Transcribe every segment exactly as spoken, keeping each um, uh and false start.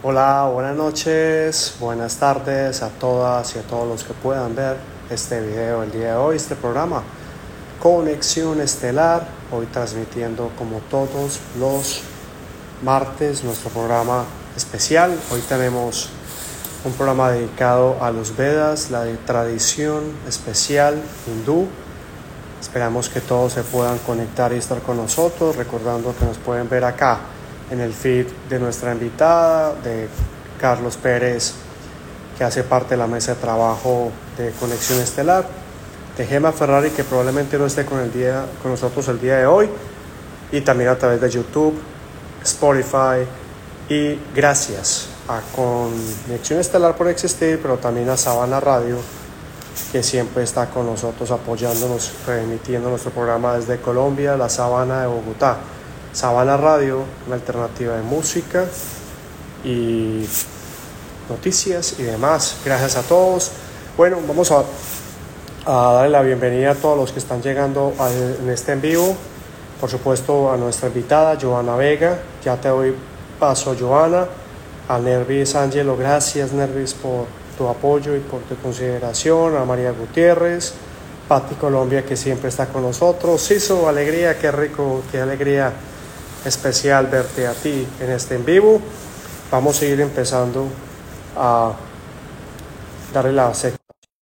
Hola, buenas noches, buenas tardes a todas y a todos los que puedan ver este video el día de hoy, este programa Conexión Estelar, hoy transmitiendo como todos los martes nuestro programa especial. Hoy tenemos un programa dedicado a los Vedas, la tradición especial hindú. Esperamos que todos se puedan conectar y estar con nosotros, recordando que nos pueden ver acá en el feed de nuestra invitada, de Carlos Pérez, que hace parte de la mesa de trabajo de Conexión Estelar, de Gema Ferrari, que probablemente no esté con, el día, con nosotros el día de hoy, y también a través de YouTube, Spotify, y gracias a Conexión Estelar por existir, pero también a Sabana Radio, que siempre está con nosotros apoyándonos, remitiendo nuestro programa desde Colombia, la Sabana de Bogotá. Sabana Radio, una alternativa de música y noticias y demás. Gracias a todos. Bueno, vamos a, a darle la bienvenida a todos los que están llegando a, en este en vivo. Por supuesto, a nuestra invitada, Joana Vega. Ya te doy paso, Joana. A Nervis Angelo, gracias, Nervis, por tu apoyo y por tu consideración. A María Gutiérrez, Pati Colombia, que siempre está con nosotros. Siso, alegría, qué rico, qué alegría especial verte a ti en este en vivo. Vamos a ir empezando a darle la sección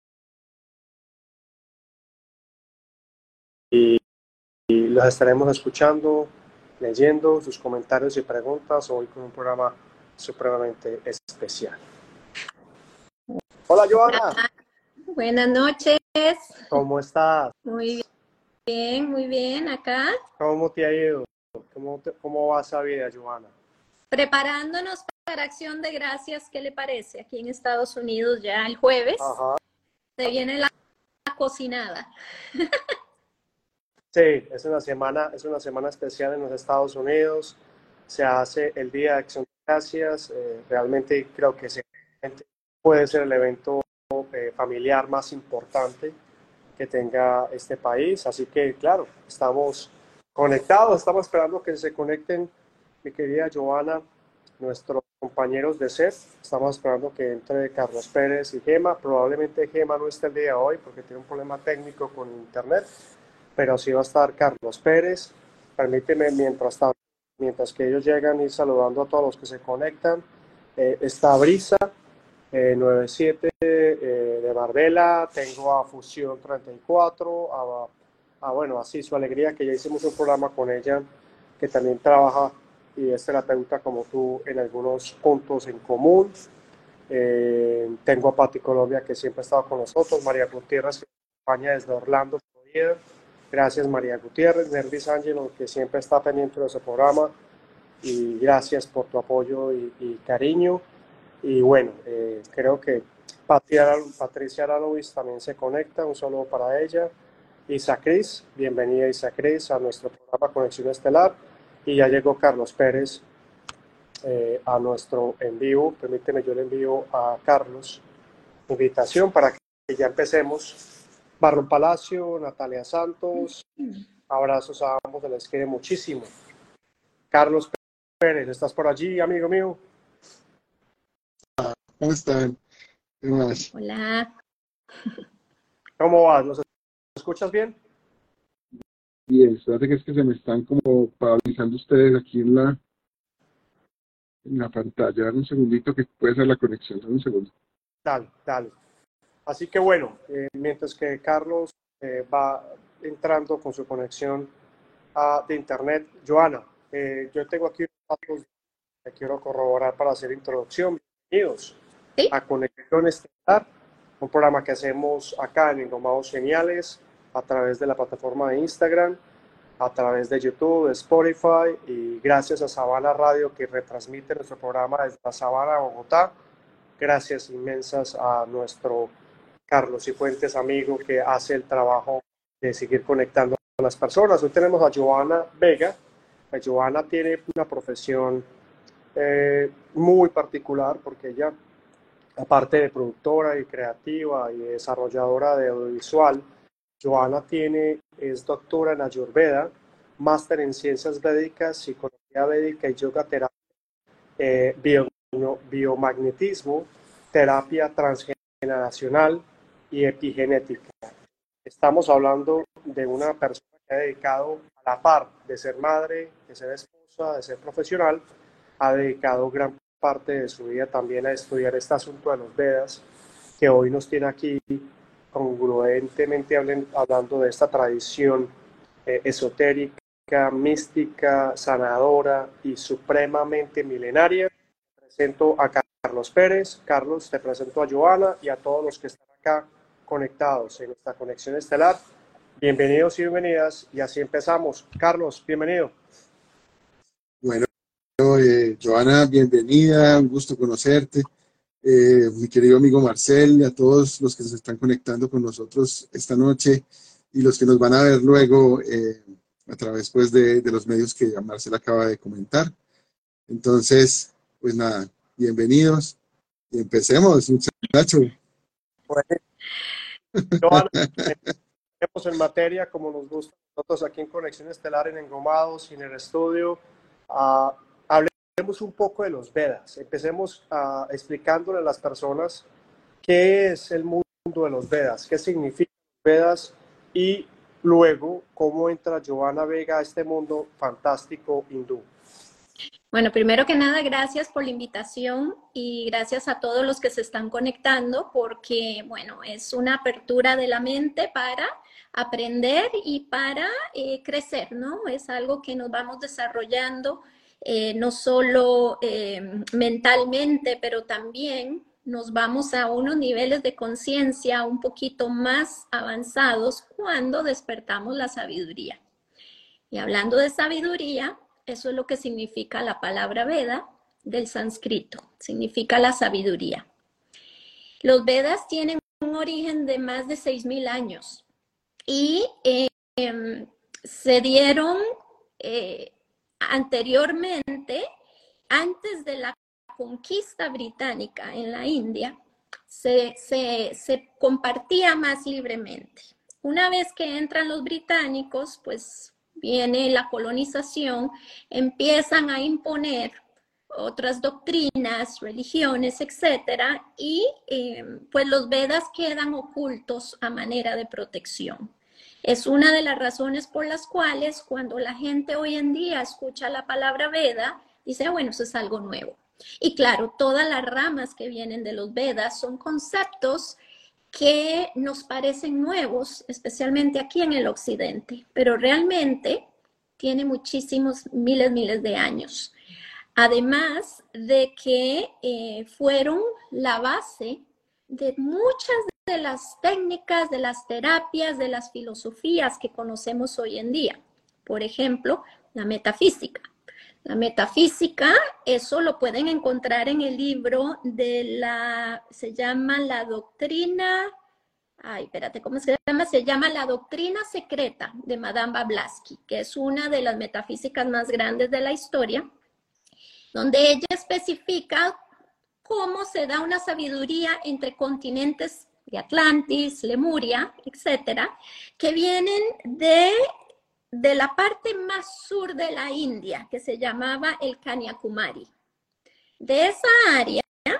y, y los estaremos escuchando, leyendo sus comentarios y preguntas hoy con un programa supremamente especial. Hola, Joana. Buenas noches. ¿Cómo estás? Muy bien, muy bien. Acá. ¿Cómo te ha ido? ¿Cómo, te, cómo va esa vida, Joana? Preparándonos para Acción de Gracias, ¿qué le parece? Aquí en Estados Unidos ya el jueves. Ajá. Se viene la cocinada. Sí, es una semana, es una semana especial en los Estados Unidos. Se hace el Día de Acción de Gracias. Eh, realmente creo que ese puede ser el evento eh, familiar más importante que tenga este país. Así que, claro, estamos conectados, estamos esperando que se conecten, mi querida Joana, nuestros compañeros de set. Estamos esperando que entre Carlos Pérez y Gema. Probablemente Gema no esté el día de hoy porque tiene un problema técnico con internet, pero sí va a estar Carlos Pérez. Permíteme, mientras tanto, mientras que ellos llegan, ir saludando a todos los que se conectan. Eh, está Brisa, eh, noventa y siete eh, de Marbella, tengo a Fusión treinta y cuatro, a, a, bueno, así su alegría, que ya hicimos un programa con ella, que también trabaja y es terapeuta como tú en algunos puntos en común. Eh, tengo a Pati Colombia, que siempre ha estado con nosotros, María Gutiérrez, que nos acompaña desde Orlando, Florida. Gracias, María Gutiérrez. Nervis Angelo, que siempre está pendiente de ese programa, y gracias por tu apoyo y, y cariño. Y bueno, eh, creo que Patricia Aranovis también se conecta, un saludo para ella. Isa Cris, bienvenida Isa Cris a nuestro programa Conexión Estelar. Y ya llegó Carlos Pérez eh, a nuestro en vivo. Permíteme, yo le envío a Carlos invitación para que ya empecemos. Barron Palacio, Natalia Santos, abrazos a ambos, se les quiere muchísimo. Carlos Pérez, ¿estás por allí, amigo mío? ¿Cómo están? ¿Qué más? Hola. ¿Cómo vas? ¿Nos escuchas bien? Bien, fíjate que es que se me están como paralizando ustedes aquí en la, en la pantalla. Dame un segundito que puede ser la conexión. Dame un segundo. Dale, dale. Así que bueno, eh, mientras que Carlos eh, va entrando con su conexión uh, de internet, Joana, eh, yo tengo aquí unos datos que quiero corroborar para hacer introducción. Bienvenidos ¿Sí? a Conexión Estelar, un programa que hacemos acá en Englomados Geniales a través de la plataforma de Instagram, a través de YouTube, de Spotify, y gracias a Sabana Radio, que retransmite nuestro programa desde la Sabana, Bogotá. Gracias inmensas a nuestro Carlos Cifuentes, amigo, que hace el trabajo de seguir conectando a las personas. Hoy tenemos a Joana Vega. Joana tiene una profesión eh, muy particular, porque ella, aparte de productora y creativa y desarrolladora de audiovisual, Joana tiene, es doctora en Ayurveda, máster en ciencias védicas, psicología védica y yoga terapia, eh, bio, biomagnetismo, terapia transgeneracional y epigenética. Estamos hablando de una persona que ha dedicado, a la par de ser madre, de ser esposa, de ser profesional, ha dedicado gran parte de su vida también a estudiar este asunto de los Vedas, que hoy nos tiene aquí congruentemente hablando de esta tradición eh, esotérica, mística, sanadora y supremamente milenaria. Presento a Carlos Pérez. Carlos, te presento a Joana y a todos los que están acá conectados en esta conexión estelar. Bienvenidos y bienvenidas, y así empezamos. Carlos, bienvenido. Bueno, eh, Joana, bienvenida, un gusto conocerte. Eh, mi querido amigo Marcel, y a todos los que se están conectando con nosotros esta noche y los que nos van a ver luego eh, a través pues, de, de los medios que Marcel acaba de comentar. Entonces, pues nada, bienvenidos y empecemos, muchachos. Bueno, Joana, empecemos en materia como nos gusta nosotros aquí en Conexión Estelar, en Engomados y en el estudio. Uh, hablemos un poco de los Vedas. Empecemos uh, explicándole a las personas qué es el mundo de los Vedas, qué significan los Vedas y luego cómo entra Joana Vega a este mundo fantástico hindú. Bueno, primero que nada, gracias por la invitación y gracias a todos los que se están conectando porque, bueno, es una apertura de la mente para aprender y para eh, crecer, ¿no? Es algo que nos vamos desarrollando eh, no solo eh, mentalmente, pero también nos vamos a unos niveles de conciencia un poquito más avanzados cuando despertamos la sabiduría. Y hablando de sabiduría, eso es lo que significa la palabra Veda del sánscrito, significa la sabiduría. Los Vedas tienen un origen de más de seis mil años y eh, eh, se dieron eh, anteriormente, antes de la conquista británica en la India, se, se, se compartía más libremente. Una vez que entran los británicos, pues viene la colonización, empiezan a imponer otras doctrinas, religiones, etcétera, y eh, pues los Vedas quedan ocultos a manera de protección. Es una de las razones por las cuales cuando la gente hoy en día escucha la palabra Veda, dice, ah, bueno, eso es algo nuevo. Y claro, todas las ramas que vienen de los Vedas son conceptos que nos parecen nuevos, especialmente aquí en el occidente, pero realmente tiene muchísimos, miles, miles de años. Además de que eh, fueron la base de muchas de las técnicas, de las terapias, de las filosofías que conocemos hoy en día. Por ejemplo, la metafísica. La metafísica, eso lo pueden encontrar en el libro de la, se llama la doctrina, ay, espérate, ¿cómo se llama? Se llama La Doctrina Secreta de Madame Blavatsky, que es una de las metafísicas más grandes de la historia, donde ella especifica cómo se da una sabiduría entre continentes de Atlantis, Lemuria, etcétera, que vienen de... de la parte más sur de la India, que se llamaba el Kanyakumari. De esa área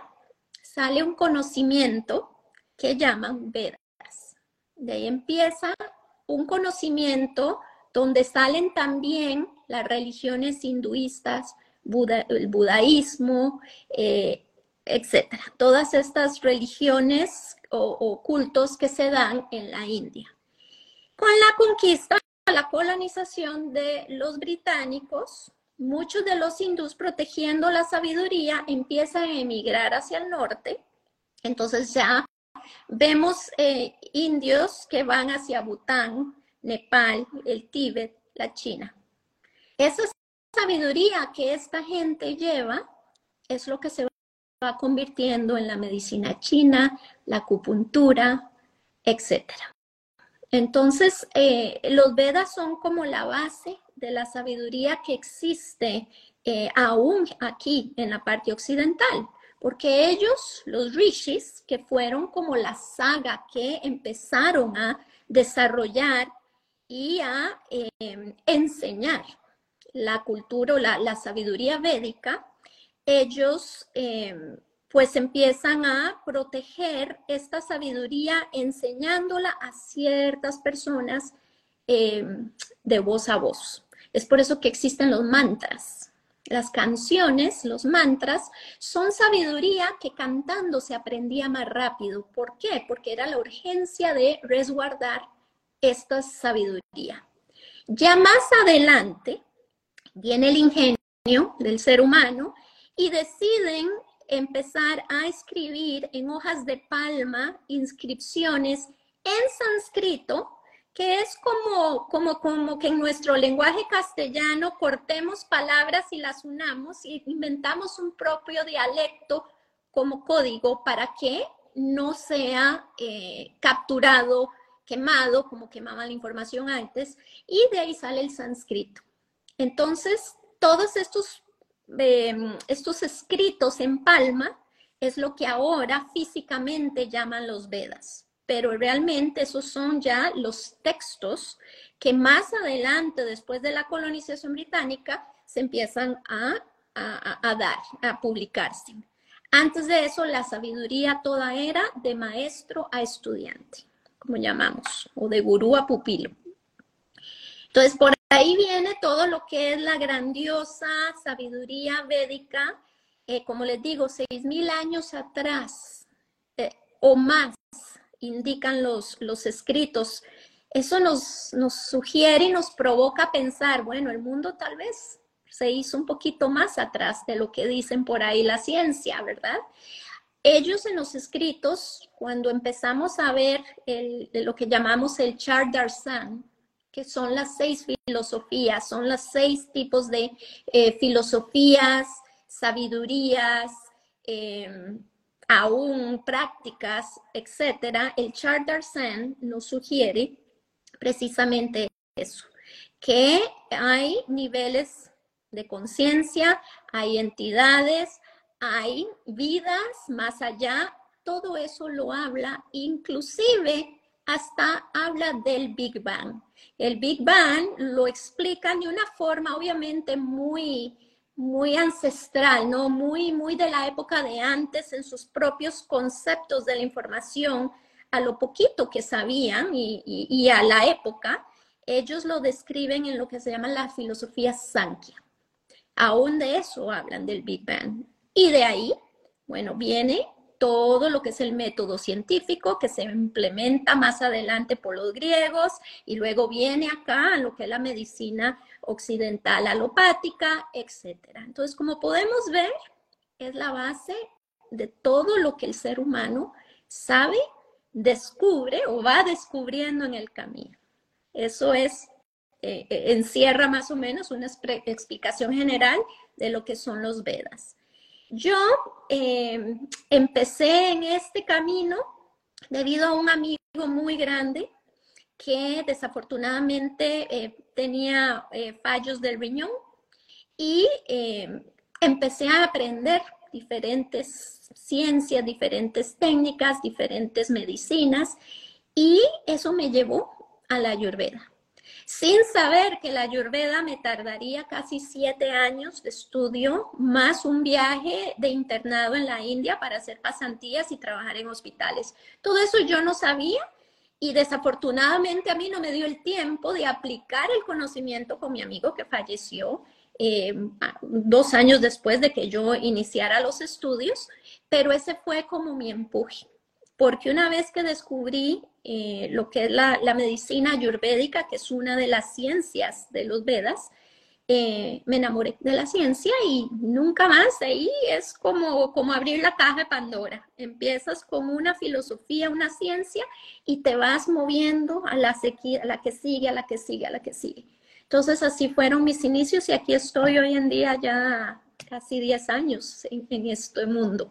sale un conocimiento que llaman Vedas. De ahí empieza un conocimiento donde salen también las religiones hinduistas, Buda, el budaísmo, eh, etcétera. Todas estas religiones o, o cultos que se dan en la India. Con la conquista, la colonización de los británicos, muchos de los hindús protegiendo la sabiduría empiezan a emigrar hacia el norte. Entonces ya vemos eh, indios que van hacia Bután, Nepal, el Tíbet, la China. Esa sabiduría que esta gente lleva es lo que se va convirtiendo en la medicina china, la acupuntura, etcétera. Entonces, eh, los Vedas son como la base de la sabiduría que existe eh, aún aquí en la parte occidental, porque ellos, los rishis, que fueron como la saga que empezaron a desarrollar y a eh, enseñar la cultura o la, la sabiduría védica, ellos eh, pues empiezan a proteger esta sabiduría enseñándola a ciertas personas eh, de voz a voz. Es por eso que existen los mantras. Las canciones, los mantras, son sabiduría que cantando se aprendía más rápido. ¿Por qué? Porque era la urgencia de resguardar esta sabiduría. Ya más adelante viene el ingenio del ser humano y deciden empezar a escribir en hojas de palma inscripciones en sánscrito, que es como, como, como que en nuestro lenguaje castellano cortemos palabras y las unamos y inventamos un propio dialecto como código para que no sea eh, capturado, quemado, como quemaban la información antes, y de ahí sale el sánscrito. Entonces, todos estos, eh, estos escritos en palma es lo que ahora físicamente llaman los Vedas. Pero realmente esos son ya los textos que más adelante, después de la colonización británica, se empiezan a, a, a dar, a publicarse. Antes de eso, la sabiduría toda era de maestro a estudiante, como llamamos, o de gurú a pupilo. Entonces, por ahí viene todo lo que es la grandiosa sabiduría védica, eh, como les digo, seis mil años atrás eh, o más, indican los, los escritos. Eso nos, nos sugiere y nos provoca pensar, bueno, el mundo tal vez se hizo un poquito más atrás de lo que dicen por ahí la ciencia, ¿verdad? Ellos en los escritos, cuando empezamos a ver el, lo que llamamos el Char Darshan, que son las seis filosofías, son los seis tipos de eh, filosofías, sabidurías, eh, aún prácticas, etcétera, el Char Darshan nos sugiere precisamente eso, que hay niveles de conciencia, hay entidades, hay vidas más allá, todo eso lo habla, inclusive hasta habla del Big Bang. El Big Bang lo explican de una forma obviamente muy, muy ancestral, ¿no? Muy, muy de la época de antes en sus propios conceptos de la información, a lo poquito que sabían y, y, y a la época, ellos lo describen en lo que se llama la filosofía Sankhya. Aún de eso hablan del Big Bang. Y de ahí, bueno, viene todo lo que es el método científico que se implementa más adelante por los griegos y luego viene acá lo que es la medicina occidental alopática, etcétera. Entonces, como podemos ver, es la base de todo lo que el ser humano sabe, descubre o va descubriendo en el camino. Eso es, eh, encierra más o menos una explicación general de lo que son los Vedas. Yo eh, empecé en este camino debido a un amigo muy grande que desafortunadamente eh, tenía eh, fallos del riñón y eh, empecé a aprender diferentes ciencias, diferentes técnicas, diferentes medicinas y eso me llevó a la Ayurveda. Sin saber que la Ayurveda me tardaría casi siete años de estudio, más un viaje de internado en la India para hacer pasantías y trabajar en hospitales. Todo eso yo no sabía y desafortunadamente a mí no me dio el tiempo de aplicar el conocimiento con mi amigo que falleció eh, dos años después de que yo iniciara los estudios, pero ese fue como mi empuje. Porque una vez que descubrí eh, lo que es la, la medicina ayurvédica, que es una de las ciencias de los Vedas, eh, me enamoré de la ciencia y nunca más. Ahí es como, como abrir la caja de Pandora. Empiezas con una filosofía, una ciencia y te vas moviendo a la, sequía, a la que sigue, a la que sigue, a la que sigue. Entonces así fueron mis inicios y aquí estoy hoy en día ya casi diez años en, en este mundo.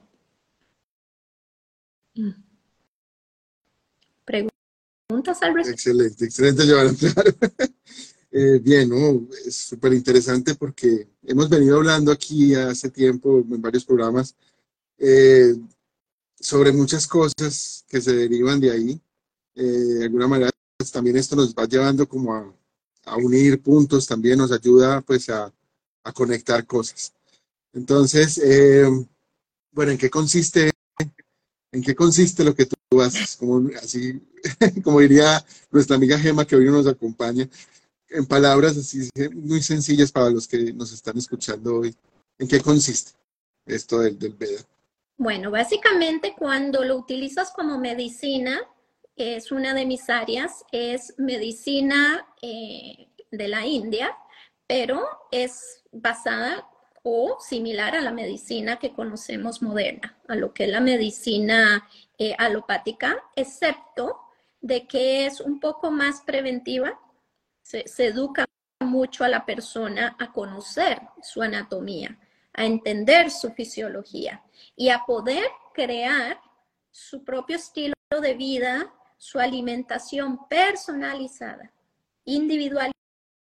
¿Preguntas al respecto? Excelente, excelente, Johanna, claro. Eh, bien, ¿no? Es súper interesante porque hemos venido hablando aquí hace tiempo en varios programas eh, sobre muchas cosas que se derivan de ahí. Eh, de alguna manera, pues, también esto nos va llevando como a, a unir puntos, también nos ayuda pues a, a conectar cosas. Entonces, eh, bueno, ¿en qué consiste, en qué consiste lo que tú haces? Como, así, como diría nuestra amiga Gema, que hoy nos acompaña, en palabras así muy sencillas para los que nos están escuchando hoy. ¿En qué consiste esto del, del Veda? Bueno, básicamente cuando lo utilizas como medicina, es una de mis áreas, es medicina eh, de la India, pero es basada o similar a la medicina que conocemos moderna, a lo que es la medicina eh, alopática, excepto de que es un poco más preventiva, se, se educa mucho a la persona a conocer su anatomía, a entender su fisiología y a poder crear su propio estilo de vida, su alimentación personalizada, individualizada.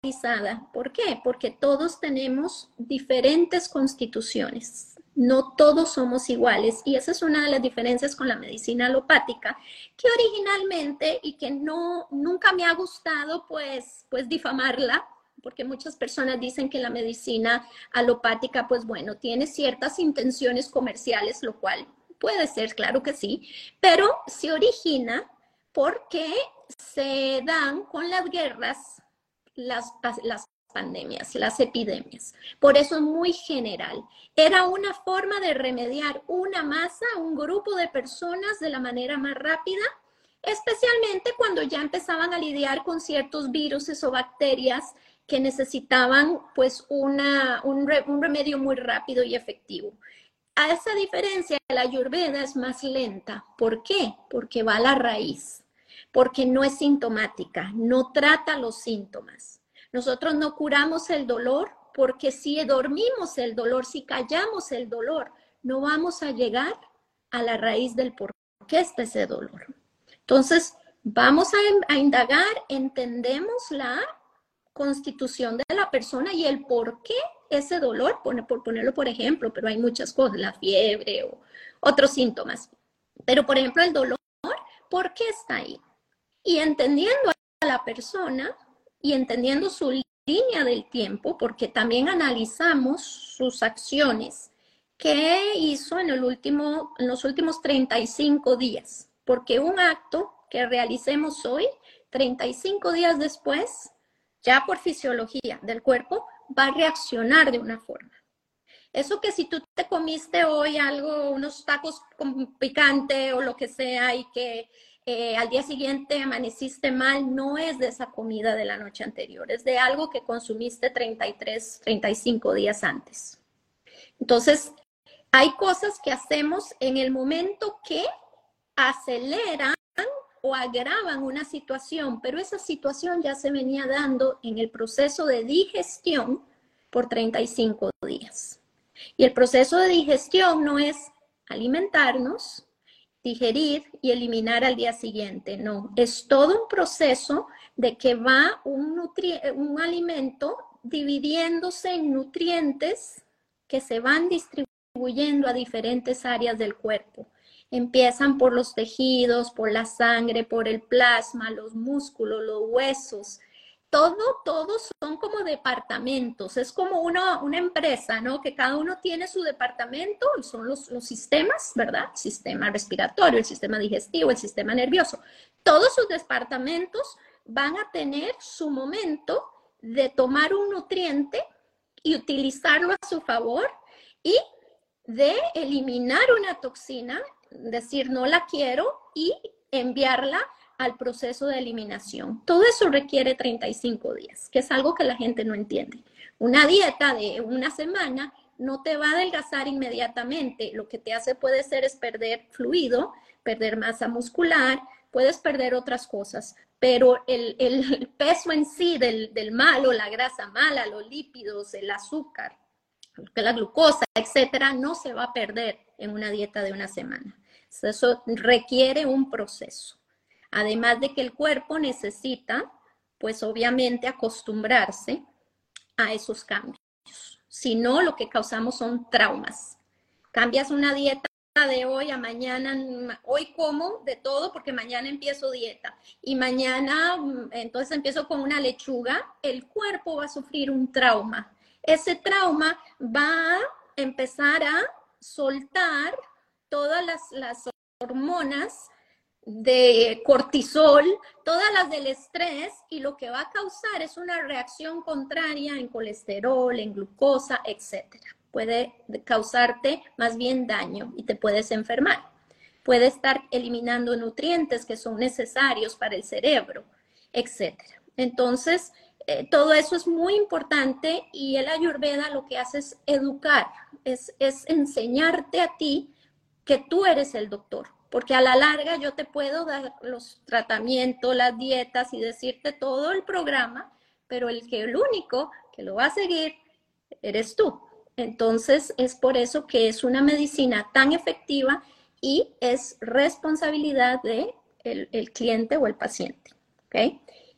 ¿Por qué? Porque todos tenemos diferentes constituciones. No todos somos iguales y esa es una de las diferencias con la medicina alopática, que originalmente y que no nunca me ha gustado pues pues difamarla, porque muchas personas dicen que la medicina alopática pues bueno, tiene ciertas intenciones comerciales, lo cual puede ser, claro que sí, pero se origina porque se dan con las guerras las, las pandemias, las epidemias. Por eso es muy general. Era una forma de remediar una masa, un grupo de personas de la manera más rápida, especialmente cuando ya empezaban a lidiar con ciertos virus o bacterias que necesitaban pues una, un, re, un remedio muy rápido y efectivo. A esa diferencia, la Ayurveda es más lenta. ¿Por qué? Porque va a la raíz, porque no es sintomática, no trata los síntomas. Nosotros no curamos el dolor porque si dormimos el dolor, si callamos el dolor, no vamos a llegar a la raíz del por qué está ese dolor. Entonces, vamos a, a indagar, entendemos la constitución de la persona y el por qué ese dolor, por, por ponerlo por ejemplo, pero hay muchas cosas, la fiebre o otros síntomas. Pero, por ejemplo, el dolor, ¿por qué está ahí? Y entendiendo a la persona y entendiendo su línea del tiempo, porque también analizamos sus acciones, qué hizo en, el último, en los últimos treinta y cinco días, porque un acto que realicemos hoy, treinta y cinco días después, ya por fisiología del cuerpo, va a reaccionar de una forma. Eso que si tú te comiste hoy algo, unos tacos con picante o lo que sea y que eh, al día siguiente amaneciste mal, no es de esa comida de la noche anterior, es de algo que consumiste treinta y tres, treinta y cinco días antes. Entonces, hay cosas que hacemos en el momento que aceleran o agravan una situación, pero esa situación ya se venía dando en el proceso de digestión por treinta y cinco días. Y el proceso de digestión no es alimentarnos, digerir y eliminar al día siguiente, no. Es todo un proceso de que va un, nutri un alimento dividiéndose en nutrientes que se van distribuyendo a diferentes áreas del cuerpo. Empiezan por los tejidos, por la sangre, por el plasma, los músculos, los huesos. Todo, todos son como departamentos. Es como una, una empresa, ¿no? Que cada uno tiene su departamento, y son los, los sistemas, ¿verdad? El sistema respiratorio, el sistema digestivo, el sistema nervioso. Todos sus departamentos van a tener su momento de tomar un nutriente y utilizarlo a su favor y de eliminar una toxina, decir no la quiero y enviarla al proceso de eliminación. Todo eso requiere treinta y cinco días, que es algo que la gente no entiende. Una dieta de una semana no te va a adelgazar inmediatamente. Lo que te hace puede ser es perder fluido, perder masa muscular, puedes perder otras cosas, pero el, el peso en sí del, del malo, la grasa mala, los lípidos, el azúcar, la glucosa, etcétera, no se va a perder en una dieta de una semana. Eso requiere un proceso. Además de que el cuerpo necesita, pues obviamente, acostumbrarse a esos cambios. Si no, lo que causamos son traumas. Cambias una dieta de hoy a mañana, hoy como de todo porque mañana empiezo dieta y mañana entonces empiezo con una lechuga, el cuerpo va a sufrir un trauma. Ese trauma va empezar a soltar todas las, las hormonas de cortisol, todas las del estrés, y lo que va a causar es una reacción contraria en colesterol, en glucosa, etcétera. Puede causarte más bien daño y te puedes enfermar. Puede estar eliminando nutrientes que son necesarios para el cerebro, etcétera. Entonces, eh, todo eso es muy importante, y el Ayurveda lo que hace es educar, es, es enseñarte a ti que tú eres el doctor. Porque a la larga yo te puedo dar los tratamientos, las dietas y decirte todo el programa, pero el que el único que lo va a seguir eres tú. Entonces es por eso que es una medicina tan efectiva y es responsabilidad de el, el cliente o el paciente. ¿Okay?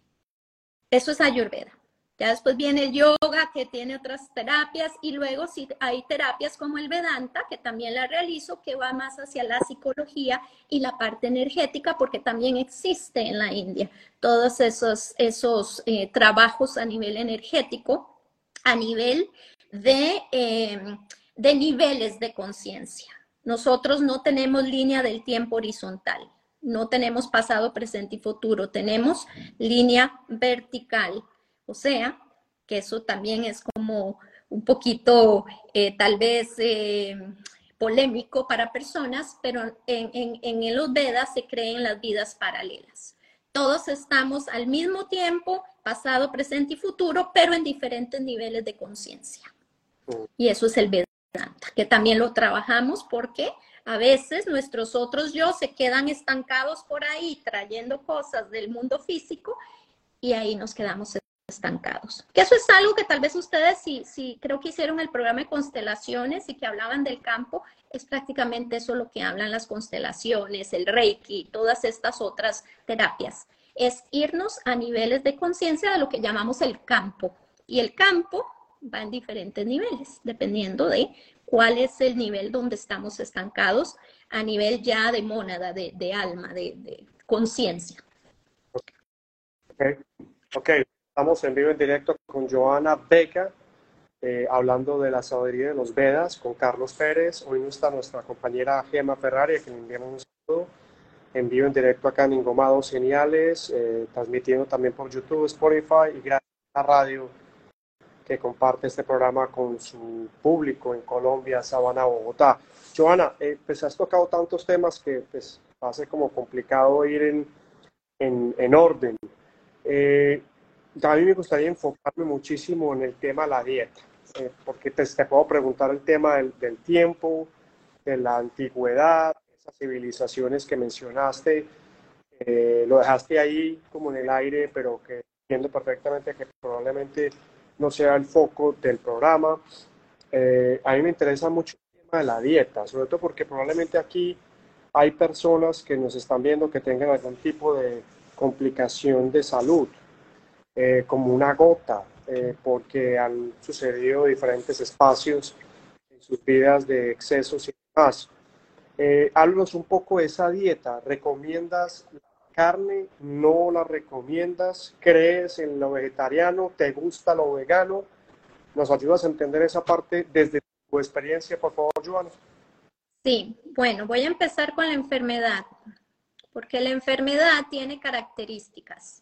Eso es Ayurveda. Ya después viene el yoga, que tiene otras terapias, y luego sí hay terapias como el Vedanta, que también la realizo, que va más hacia la psicología y la parte energética, porque también existe en la India todos esos, esos eh, trabajos a nivel energético, a nivel de, eh, de niveles de conciencia. Nosotros no tenemos línea del tiempo horizontal, no tenemos pasado, presente y futuro, tenemos línea vertical. O sea, que eso también es como un poquito eh, tal vez eh, polémico para personas, pero en, en, en los Vedas se creen las vidas paralelas. Todos estamos al mismo tiempo, pasado, presente y futuro, pero en diferentes niveles de conciencia. Y eso es el Vedanta, que también lo trabajamos porque a veces nuestros otros yo se quedan estancados por ahí trayendo cosas del mundo físico, y ahí nos quedamos estancados. Que eso es algo que tal vez ustedes, si, si creo que hicieron el programa de constelaciones y que hablaban del campo, es prácticamente eso lo que hablan las constelaciones, el Reiki, todas estas otras terapias. Es irnos a niveles de conciencia de lo que llamamos el campo. Y el campo va en diferentes niveles, dependiendo de cuál es el nivel donde estamos estancados a nivel ya de mónada, de, de alma, de, de conciencia. Ok, ok. Estamos en vivo en directo con Johanna Beca, eh, hablando de la sabiduría de los Vedas, con Carlos Pérez. Hoy no está nuestra compañera Gemma Ferrari, a quien le enviamos un saludo. En vivo en directo acá en Ingomados Geniales, eh, transmitiendo también por YouTube, Spotify, y gracias a la radio que comparte este programa con su público en Colombia, Sabana, Bogotá. Johanna, eh, pues has tocado tantos temas que pues hace como complicado ir en, en, en orden. Eh, A mí me gustaría enfocarme muchísimo en el tema de la dieta, eh, porque te, te puedo preguntar el tema del, del tiempo, de la antigüedad, esas civilizaciones que mencionaste, eh, lo dejaste ahí como en el aire, pero que entiendo perfectamente que probablemente no sea el foco del programa. Eh, a mí me interesa mucho el tema de la dieta, sobre todo porque probablemente aquí hay personas que nos están viendo que tengan algún tipo de complicación de salud. Eh, como una gota, eh, porque han sucedido diferentes espacios en sus vidas de excesos y demás. Eh, háblanos un poco de esa dieta. ¿Recomiendas la carne? ¿No la recomiendas? ¿Crees en lo vegetariano? ¿Te gusta lo vegano? ¿Nos ayudas a entender esa parte desde tu experiencia, por favor, Johanna? Sí, bueno, voy a empezar con la enfermedad, porque la enfermedad tiene características.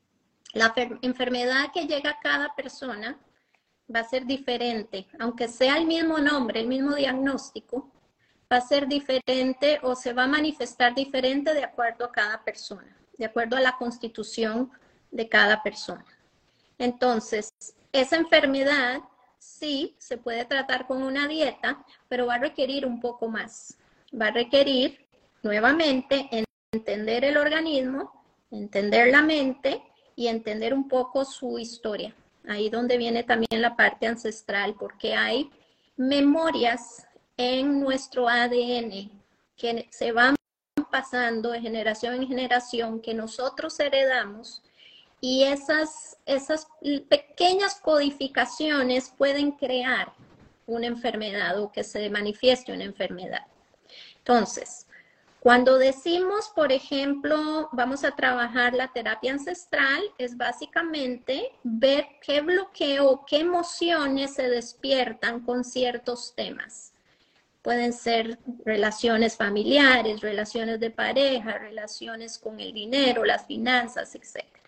La enfermedad que llega a cada persona va a ser diferente, aunque sea el mismo nombre, el mismo diagnóstico, va a ser diferente o se va a manifestar diferente de acuerdo a cada persona, de acuerdo a la constitución de cada persona. Entonces, esa enfermedad sí se puede tratar con una dieta, pero va a requerir un poco más. Va a requerir, nuevamente, entender el organismo, entender la mente y entender un poco su historia. Ahí donde viene también la parte ancestral, porque hay memorias en nuestro A D N que se van pasando de generación en generación, que nosotros heredamos, y esas, esas pequeñas codificaciones pueden crear una enfermedad o que se manifieste una enfermedad. Entonces, Cuando decimos, por ejemplo, vamos a trabajar la terapia ancestral, es básicamente ver qué bloqueo, qué emociones se despiertan con ciertos temas. Pueden ser relaciones familiares, relaciones de pareja, relaciones con el dinero, las finanzas, etcétera.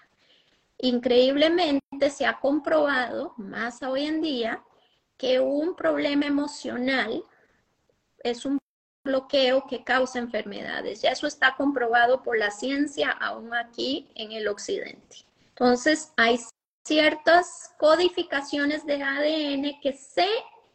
Increíblemente se ha comprobado, más hoy en día, que un problema emocional es un bloqueo que causa enfermedades. Ya eso está comprobado por la ciencia aún aquí en el occidente. Entonces, hay ciertas codificaciones de A D N que se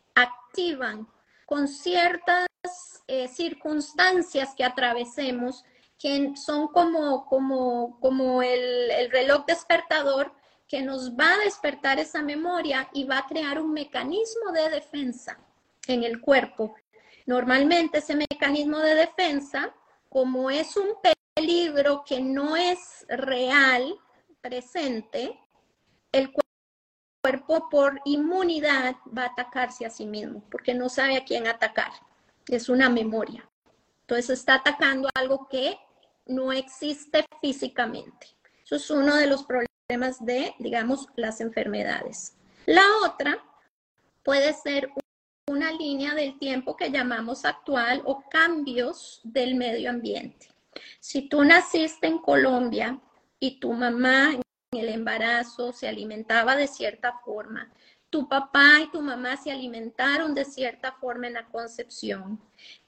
activan con ciertas eh, circunstancias que atravesemos, que son como, como, como el, el reloj despertador que nos va a despertar esa memoria y va a crear un mecanismo de defensa en el cuerpo. Normalmente ese mecanismo de defensa, como es un peligro que no es real, presente, el cuerpo por inmunidad va a atacarse a sí mismo, porque no sabe a quién atacar. Es una memoria. Entonces está atacando algo que no existe físicamente. Eso es uno de los problemas de, digamos, las enfermedades. La otra puede ser una línea del tiempo que llamamos actual o cambios del medio ambiente. Si tú naciste en Colombia y tu mamá en el embarazo se alimentaba de cierta forma, tu papá y tu mamá se alimentaron de cierta forma en la concepción,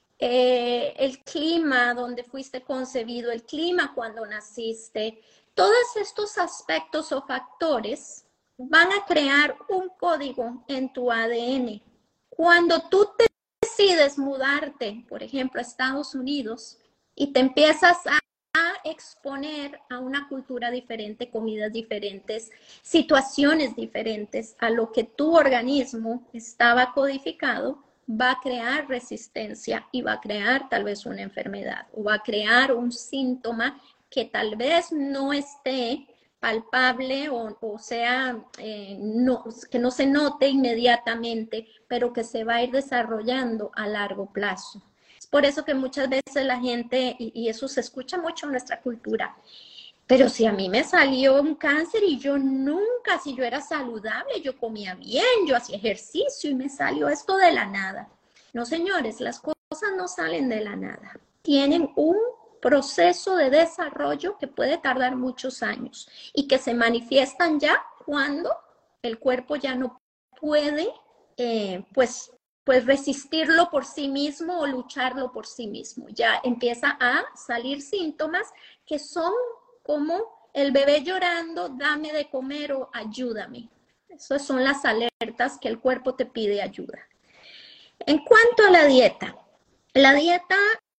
eh, el clima donde fuiste concebido, el clima cuando naciste, todos estos aspectos o factores van a crear un código en tu A D N. Cuando tú te decides mudarte, por ejemplo, a Estados Unidos, y te empiezas a, a exponer a una cultura diferente, comidas diferentes, situaciones diferentes a lo que tu organismo estaba codificado, va a crear resistencia y va a crear tal vez una enfermedad o va a crear un síntoma que tal vez no esté palpable o, o sea, eh, no, que no se note inmediatamente, pero que se va a ir desarrollando a largo plazo. Es por eso que muchas veces la gente, y, y eso se escucha mucho en nuestra cultura, pero si a mí me salió un cáncer y yo nunca, si yo era saludable, yo comía bien, yo hacía ejercicio y me salió esto de la nada. No, señores, las cosas no salen de la nada. Tienen un proceso de desarrollo que puede tardar muchos años y que se manifiestan ya cuando el cuerpo ya no puede eh, pues, pues resistirlo por sí mismo o lucharlo por sí mismo. Ya empieza a salir síntomas que son como el bebé llorando, dame de comer o ayúdame. Esas son las alertas que el cuerpo te pide ayuda. En cuanto a la dieta, la dieta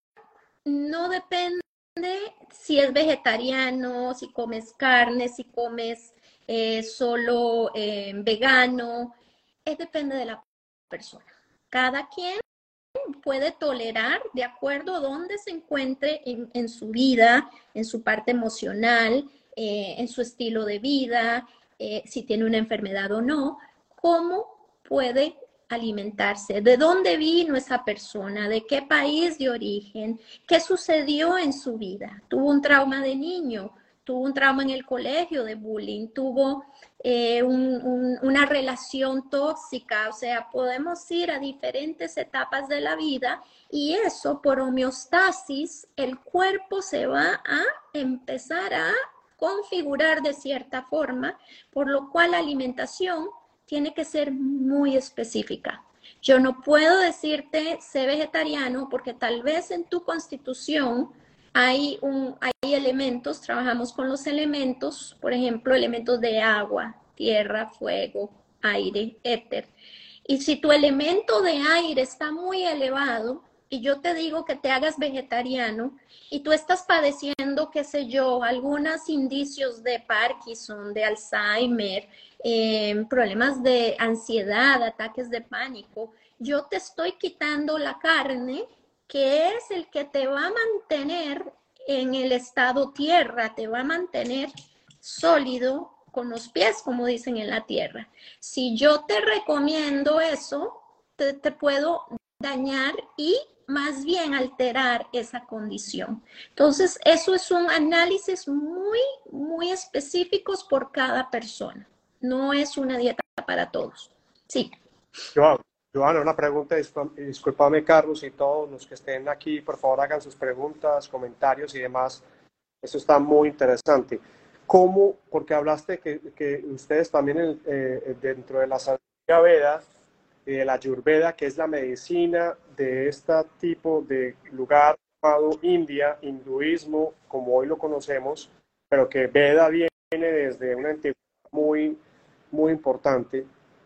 no depende si es vegetariano, si comes carne, si comes eh, solo eh, vegano, es depende de la persona. Cada quien puede tolerar de acuerdo a dónde se encuentre en, en su vida, en su parte emocional, eh, en su estilo de vida, eh, si tiene una enfermedad o no, cómo puede alimentarse, de dónde vino esa persona, de qué país de origen, qué sucedió en su vida. Tuvo un trauma de niño, tuvo un trauma en el colegio de bullying, tuvo eh, un, un, una relación tóxica, o sea, podemos ir a diferentes etapas de la vida y eso por homeostasis, el cuerpo se va a empezar a configurar de cierta forma, por lo cual la alimentación tiene que ser muy específica. Yo no puedo decirte sé vegetariano porque tal vez en tu constitución hay, un, hay elementos, trabajamos con los elementos, por ejemplo, elementos de agua, tierra, fuego, aire, éter. Y si tu elemento de aire está muy elevado y yo te digo que te hagas vegetariano y tú estás padeciendo, qué sé yo, algunos indicios de Parkinson, de Alzheimer, eh, problemas de ansiedad, ataques de pánico, yo te estoy quitando la carne, que es el que te va a mantener en el estado tierra, te va a mantener sólido con los pies, como dicen en la tierra. Si yo te recomiendo eso, te, te puedo dañar y más bien alterar esa condición. Entonces, eso es un análisis muy, muy específicos por cada persona. No es una dieta para todos. Sí. Joana, Joana, una pregunta, discúlpame Carlos y todos los que estén aquí, por favor hagan sus preguntas, comentarios y demás. Eso está muy interesante. ¿Cómo? Porque hablaste que, que ustedes también eh, dentro de la sabiduría Veda y de la Ayurveda, que es la medicina de este tipo de lugar llamado India, hinduismo, como hoy lo conocemos, pero que Veda viene desde una antigüedad muy, muy importante.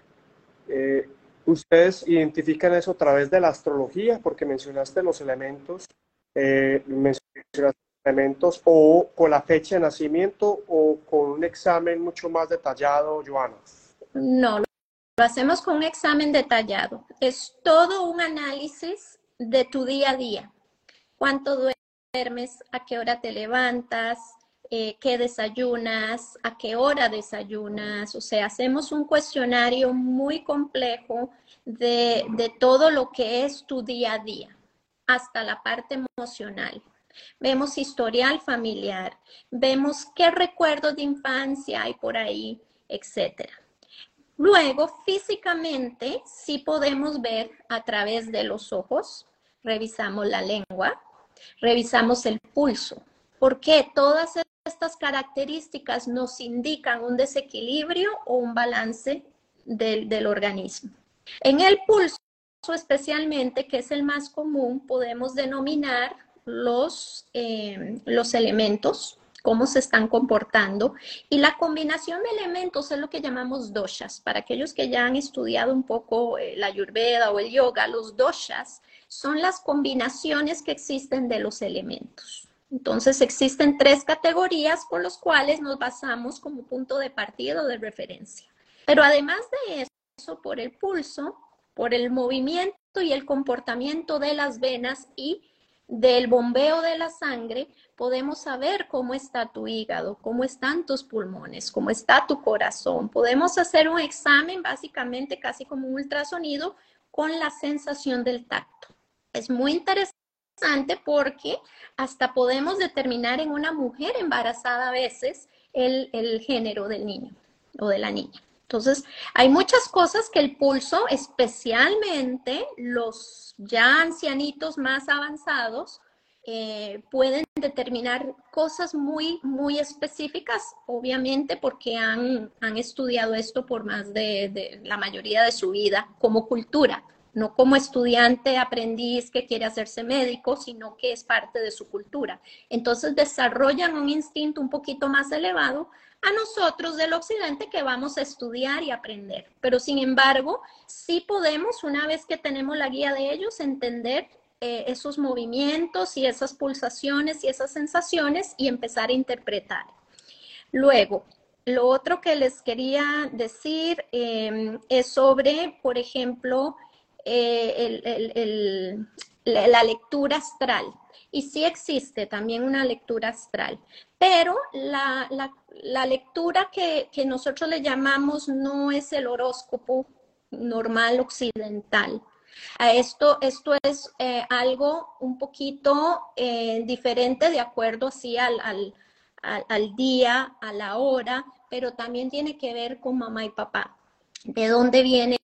Eh, ¿Ustedes identifican eso a través de la astrología? Porque mencionaste los elementos, eh, mencionaste elementos, o con la fecha de nacimiento, o con un examen mucho más detallado, Joana. No, lo hacemos con un examen detallado. Es todo un análisis de tu día a día. ¿Cuánto duermes? ¿A qué hora te levantas? Eh, ¿Qué desayunas? ¿A qué hora desayunas? O sea, hacemos un cuestionario muy complejo de, de todo lo que es tu día a día, hasta la parte emocional. Vemos historial familiar, vemos qué recuerdos de infancia hay por ahí, etcétera. Luego, físicamente, sí podemos ver a través de los ojos, revisamos la lengua, revisamos el pulso, porque todas estas características nos indican un desequilibrio o un balance del, del organismo. En el pulso, especialmente, que es el más común, podemos denominar los, eh, los elementos, cómo se están comportando, y la combinación de elementos es lo que llamamos doshas. Para aquellos que ya han estudiado un poco eh, la Ayurveda o el yoga, los doshas son las combinaciones que existen de los elementos. Entonces existen tres categorías por las cuales nos basamos como punto de partida o de referencia. Pero además de eso, por el pulso, por el movimiento y el comportamiento de las venas y del bombeo de la sangre, podemos saber cómo está tu hígado, cómo están tus pulmones, cómo está tu corazón. Podemos hacer un examen básicamente casi como un ultrasonido con la sensación del tacto. Es muy interesante porque hasta podemos determinar en una mujer embarazada a veces el, el género del niño o de la niña. Entonces, hay muchas cosas que el pulso, especialmente los ya ancianitos más avanzados, eh, pueden determinar cosas muy, muy específicas, obviamente porque han, han estudiado esto por más de, de la mayoría de su vida como cultura, no como estudiante, aprendiz que quiere hacerse médico, sino que es parte de su cultura. Entonces desarrollan un instinto un poquito más elevado a nosotros del occidente que vamos a estudiar y aprender. Pero sin embargo, sí podemos, una vez que tenemos la guía de ellos, entender eh, esos movimientos y esas pulsaciones y esas sensaciones y empezar a interpretar. Luego, lo otro que les quería decir eh, es sobre, por ejemplo, eh, el, el, el, la, la lectura astral. Y sí existe también una lectura astral, pero la, la, la lectura que, que nosotros le llamamos no es el horóscopo normal occidental. A esto, esto es eh, algo un poquito eh, diferente de acuerdo así al, al, al, al día, a la hora, pero también tiene que ver con mamá y papá. ¿De dónde vienes?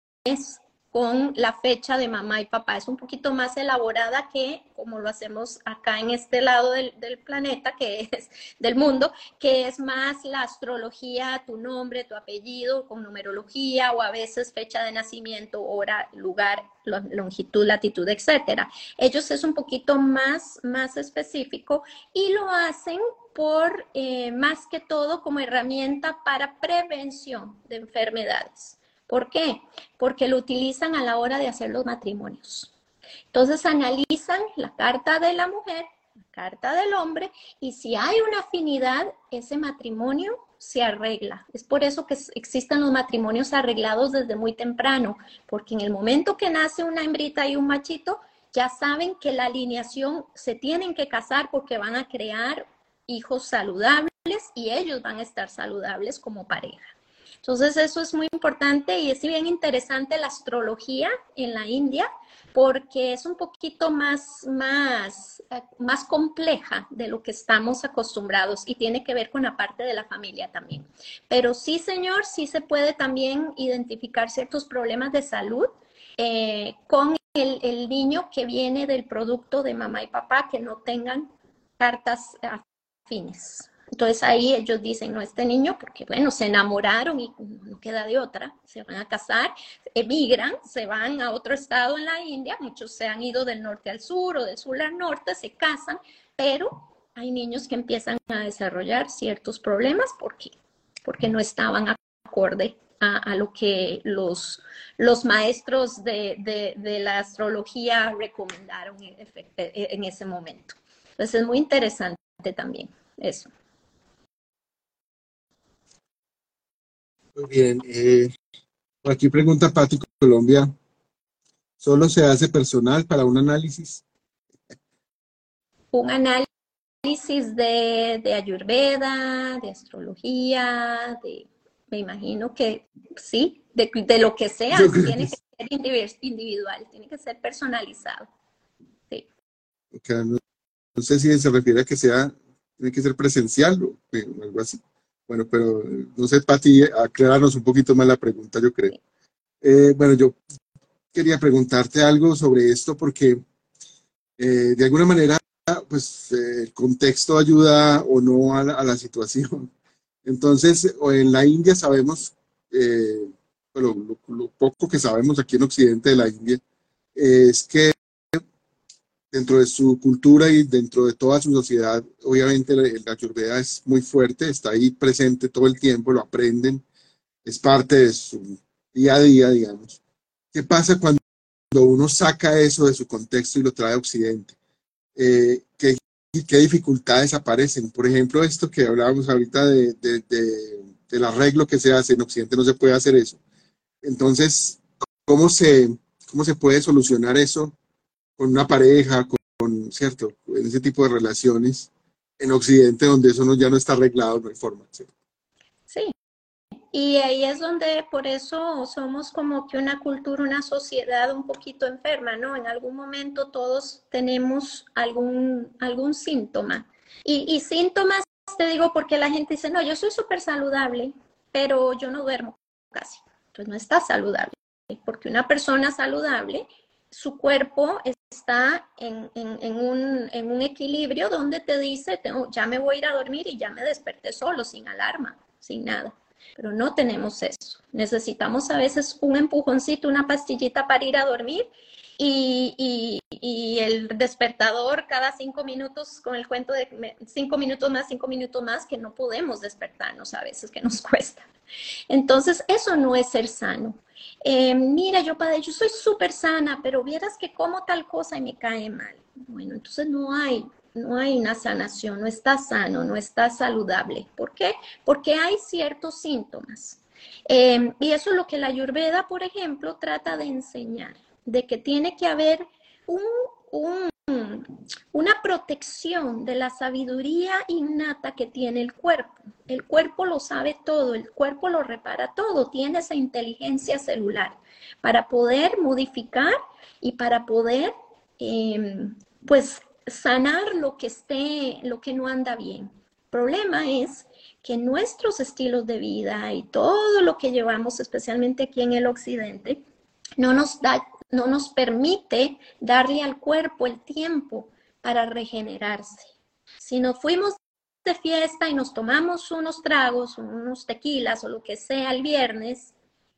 Con la fecha de mamá y papá. Es un poquito más elaborada que como lo hacemos acá en este lado del, del planeta, que es del mundo, que es más la astrología, tu nombre, tu apellido, con numerología o a veces fecha de nacimiento, hora, lugar, longitud, latitud, etcétera. Ellos es un poquito más, más específico y lo hacen por eh, más que todo como herramienta para prevención de enfermedades. ¿Por qué? Porque lo utilizan a la hora de hacer los matrimonios. Entonces analizan la carta de la mujer, la carta del hombre, y si hay una afinidad, ese matrimonio se arregla. Es por eso que existen los matrimonios arreglados desde muy temprano, porque en el momento que nace una hembrita y un machito, ya saben que la alineación se tienen que casar porque van a crear hijos saludables y ellos van a estar saludables como pareja. Entonces eso es muy importante y es bien interesante la astrología en la India porque es un poquito más, más, más compleja de lo que estamos acostumbrados y tiene que ver con la parte de la familia también. Pero sí, señor, sí se puede también identificar ciertos problemas de salud eh, con el, el niño que viene del producto de mamá y papá que no tengan cartas afines. Entonces ahí ellos dicen, no, este niño, porque bueno, se enamoraron y no queda de otra, se van a casar, emigran, se van a otro estado en la India, muchos se han ido del norte al sur o del sur al norte, se casan, pero hay niños que empiezan a desarrollar ciertos problemas porque, porque no estaban acorde a, a lo que los, los maestros de, de, de la astrología recomendaron en, en ese momento. Entonces es muy interesante también eso. Muy bien. Eh, aquí pregunta Pati Colombia, ¿solo se hace personal para un análisis? Un análisis de, de Ayurveda, de astrología, de, me imagino que sí, de, de lo que sea, tiene que, que ser individual, tiene que ser personalizado. Sí. Okay, no, no sé si se refiere a que sea, tiene que ser presencial o, o algo así. Bueno, pero no sé, Pati, aclararnos un poquito más la pregunta, yo creo. Eh, bueno, yo quería preguntarte algo sobre esto porque eh, de alguna manera, pues eh, el contexto ayuda o no a la, a la situación. Entonces, en la India sabemos, eh, lo, lo, lo poco que sabemos aquí en Occidente de la India, eh, es que dentro de su cultura y dentro de toda su sociedad, obviamente la, la Ayurveda es muy fuerte, está ahí presente todo el tiempo, lo aprenden, es parte de su día a día, digamos. ¿Qué pasa cuando uno saca eso de su contexto y lo trae a Occidente? Eh, ¿qué, ¿Qué dificultades aparecen? Por ejemplo, esto que hablábamos ahorita de, de, de, del arreglo que se hace en Occidente, no se puede hacer eso. Entonces, ¿cómo se, cómo se puede solucionar eso con una pareja, con, con, ¿cierto? En ese tipo de relaciones en Occidente donde eso no, ya no está arreglado, no hay forma, ¿cierto? Sí, y ahí es donde por eso somos como que una cultura, una sociedad un poquito enferma, ¿no? En algún momento todos tenemos algún, algún síntoma. Y, y síntomas, te digo, porque la gente dice, no, yo soy súper saludable, pero yo no duermo casi. Entonces no está saludable, porque una persona saludable, su cuerpo está en, en, en, un, en un equilibrio donde te dice, tengo, ya me voy a ir a dormir y ya me desperté solo, sin alarma, sin nada. Pero no tenemos eso. Necesitamos a veces un empujoncito, una pastillita para ir a dormir y, y, y el despertador cada cinco minutos con el cuento de cinco minutos más, cinco minutos más, que no podemos despertarnos a veces, que nos cuesta. Entonces, eso no es ser sano. Eh, mira, yo, padre, yo soy súper sana, pero vieras que como tal cosa y me cae mal. Bueno, entonces no hay, no hay una sanación, no está sano, no está saludable. ¿Por qué? Porque hay ciertos síntomas. Eh, y eso es lo que la Ayurveda, por ejemplo, trata de enseñar, de que tiene que haber un, un una protección de la sabiduría innata que tiene el cuerpo. El cuerpo lo sabe todo, el cuerpo lo repara todo, tiene esa inteligencia celular para poder modificar y para poder, eh, pues, sanar lo que esté, lo que no anda bien. El problema es que nuestros estilos de vida y todo lo que llevamos, especialmente aquí en el occidente, no nos da no nos permite darle al cuerpo el tiempo para regenerarse. Si nos fuimos de fiesta y nos tomamos unos tragos, unos tequilas o lo que sea el viernes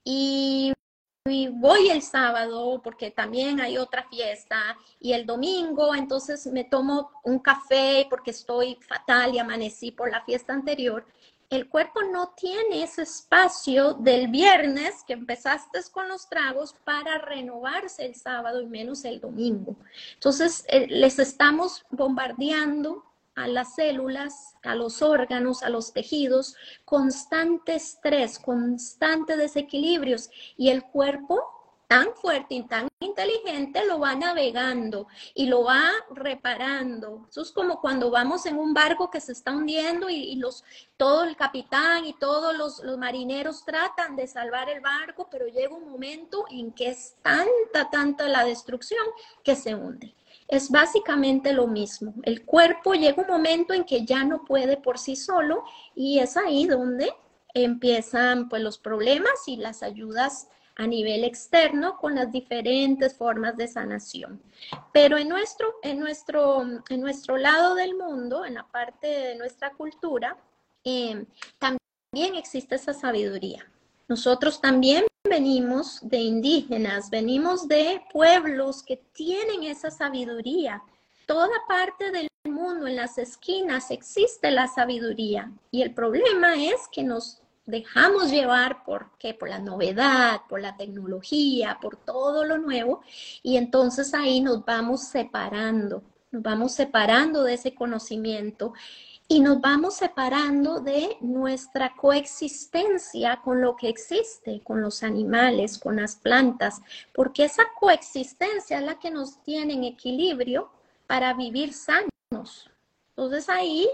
y, y voy el sábado porque también hay otra fiesta y el domingo entonces me tomo un café porque estoy fatal y amanecí por la fiesta anterior, el cuerpo no tiene ese espacio del viernes que empezaste con los tragos para renovarse el sábado y menos el domingo. Entonces, eh, les estamos bombardeando a las células, a los órganos, a los tejidos, constante estrés, constante desequilibrios y el cuerpo tan fuerte y tan inteligente lo va navegando y lo va reparando. Eso es como cuando vamos en un barco que se está hundiendo y, y los, todo el capitán y todos los, los marineros tratan de salvar el barco, pero llega un momento en que es tanta, tanta la destrucción que se hunde. Es básicamente lo mismo. El cuerpo llega un momento en que ya no puede por sí solo y es ahí donde empiezan pues los problemas y las ayudas a nivel externo con las diferentes formas de sanación. Pero en nuestro, en nuestro, en nuestro lado del mundo, en la parte de nuestra cultura, eh, también existe esa sabiduría. Nosotros también venimos de indígenas, venimos de pueblos que tienen esa sabiduría. Toda parte del mundo, en las esquinas, existe la sabiduría. Y el problema es que nos dejamos llevar por, ¿qué? Por la novedad, por la tecnología, por todo lo nuevo. Y entonces ahí nos vamos separando, nos vamos separando de ese conocimiento. Y nos vamos separando de nuestra coexistencia con lo que existe, con los animales, con las plantas, porque esa coexistencia es la que nos tiene en equilibrio para vivir sanos. Entonces ahí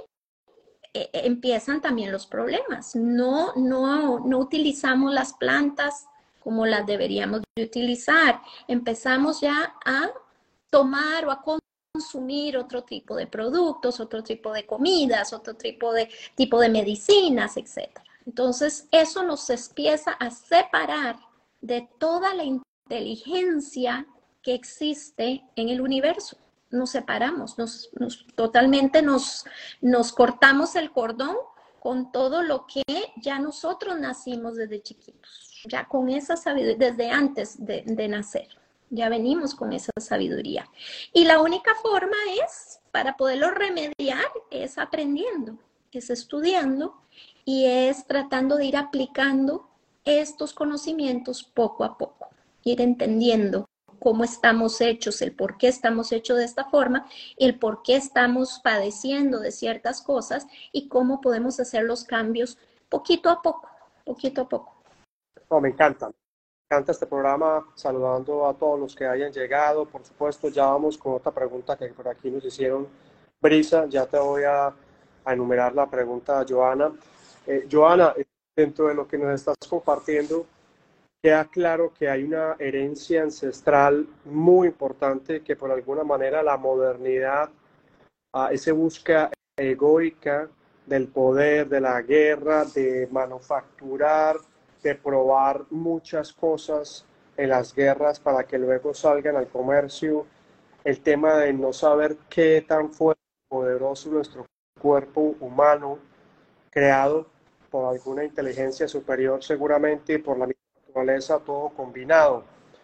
eh, empiezan también los problemas. No, no, no utilizamos las plantas como las deberíamos de utilizar. Empezamos ya a tomar o a consumir otro tipo de productos, otro tipo de comidas, otro tipo de, tipo de medicinas, etcétera. Entonces, eso nos empieza a separar de toda la inteligencia que existe en el universo. Nos separamos, nos, nos, totalmente nos, nos cortamos el cordón con todo lo que ya nosotros nacimos desde chiquitos, ya con esa sabiduría, desde antes de, de nacer. Ya venimos con esa sabiduría. Y la única forma es, para poderlo remediar, es aprendiendo, es estudiando y es tratando de ir aplicando estos conocimientos poco a poco. Ir entendiendo cómo estamos hechos, el por qué estamos hechos de esta forma, el por qué estamos padeciendo de ciertas cosas y cómo podemos hacer los cambios poquito a poco, poquito a poco. No, me encanta. Me encanta este programa, saludando a todos los que hayan llegado. Por supuesto, ya vamos con otra pregunta que por aquí nos hicieron. Brisa, ya te voy a, a enumerar la pregunta a Joana. Eh, Joana, dentro de lo que nos estás compartiendo, queda claro que hay una herencia ancestral muy importante que por alguna manera la modernidad, uh, esa búsqueda egoica del poder, de la guerra, de manufacturar, de probar muchas cosas en las guerras para que luego salgan al comercio, el tema de no saber qué tan fuerte y poderoso nuestro cuerpo humano, creado por alguna inteligencia superior seguramente y por la naturaleza, todo combinado.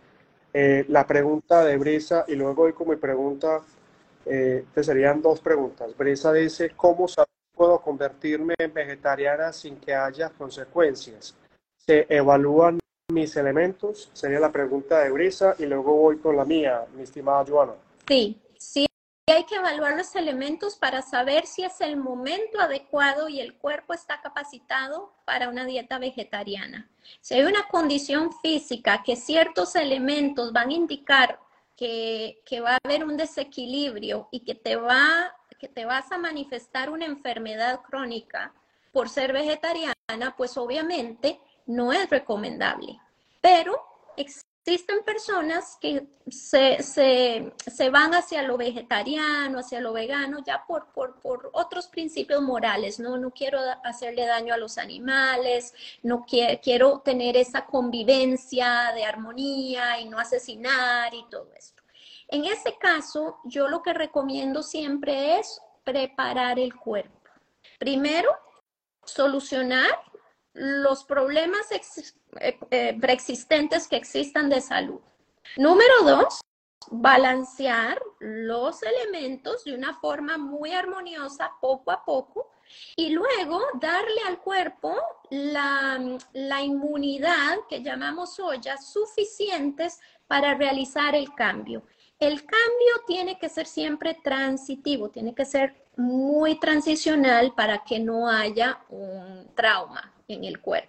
Eh, la pregunta de Brisa, y luego voy con mi pregunta, eh, te serían dos preguntas. Brisa dice, ¿cómo saber si puedo convertirme en vegetariana sin que haya consecuencias? ¿Se evalúan mis elementos? Sería la pregunta de Brisa, y luego voy con la mía, mi estimada Joana. Sí, sí. Hay que evaluar los elementos para saber si es el momento adecuado y el cuerpo está capacitado para una dieta vegetariana. Si hay una condición física que ciertos elementos van a indicar que, que va a haber un desequilibrio y que te, va, que te vas a manifestar una enfermedad crónica por ser vegetariana, pues obviamente no es recomendable. Pero existen personas que se, se, se van hacia lo vegetariano, hacia lo vegano, ya por, por, por otros principios morales, ¿no? No quiero hacerle daño a los animales, no quiero, quiero tener esa convivencia de armonía y no asesinar y todo esto. En ese caso, yo lo que recomiendo siempre es preparar el cuerpo. Primero, solucionar los problemas ex, eh, eh, preexistentes que existan de salud. Número dos, balancear los elementos de una forma muy armoniosa, poco a poco, y luego darle al cuerpo la, la inmunidad que llamamos ollas suficientes para realizar el cambio. El cambio tiene que ser siempre transitivo, tiene que ser muy transicional para que no haya un trauma en el cuerpo.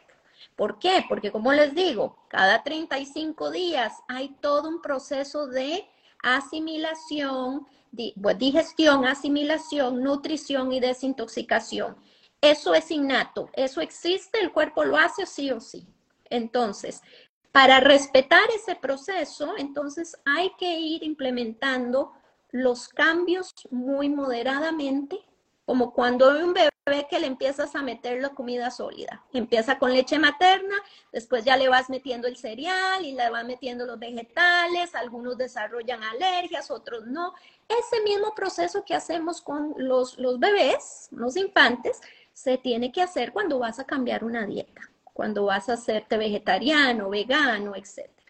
¿Por qué? Porque como les digo, cada treinta y cinco días hay todo un proceso de asimilación, digestión, asimilación, nutrición y desintoxicación. Eso es innato, eso existe, el cuerpo lo hace sí o sí. Entonces, para respetar ese proceso, entonces hay que ir implementando los cambios muy moderadamente, como cuando hay un bebé que le empiezas a meter la comida sólida. Empieza con leche materna, después ya le vas metiendo el cereal y le vas metiendo los vegetales, algunos desarrollan alergias, otros no. Ese mismo proceso que hacemos con los, los bebés, los infantes, se tiene que hacer cuando vas a cambiar una dieta, cuando vas a hacerte vegetariano, vegano, etcétera.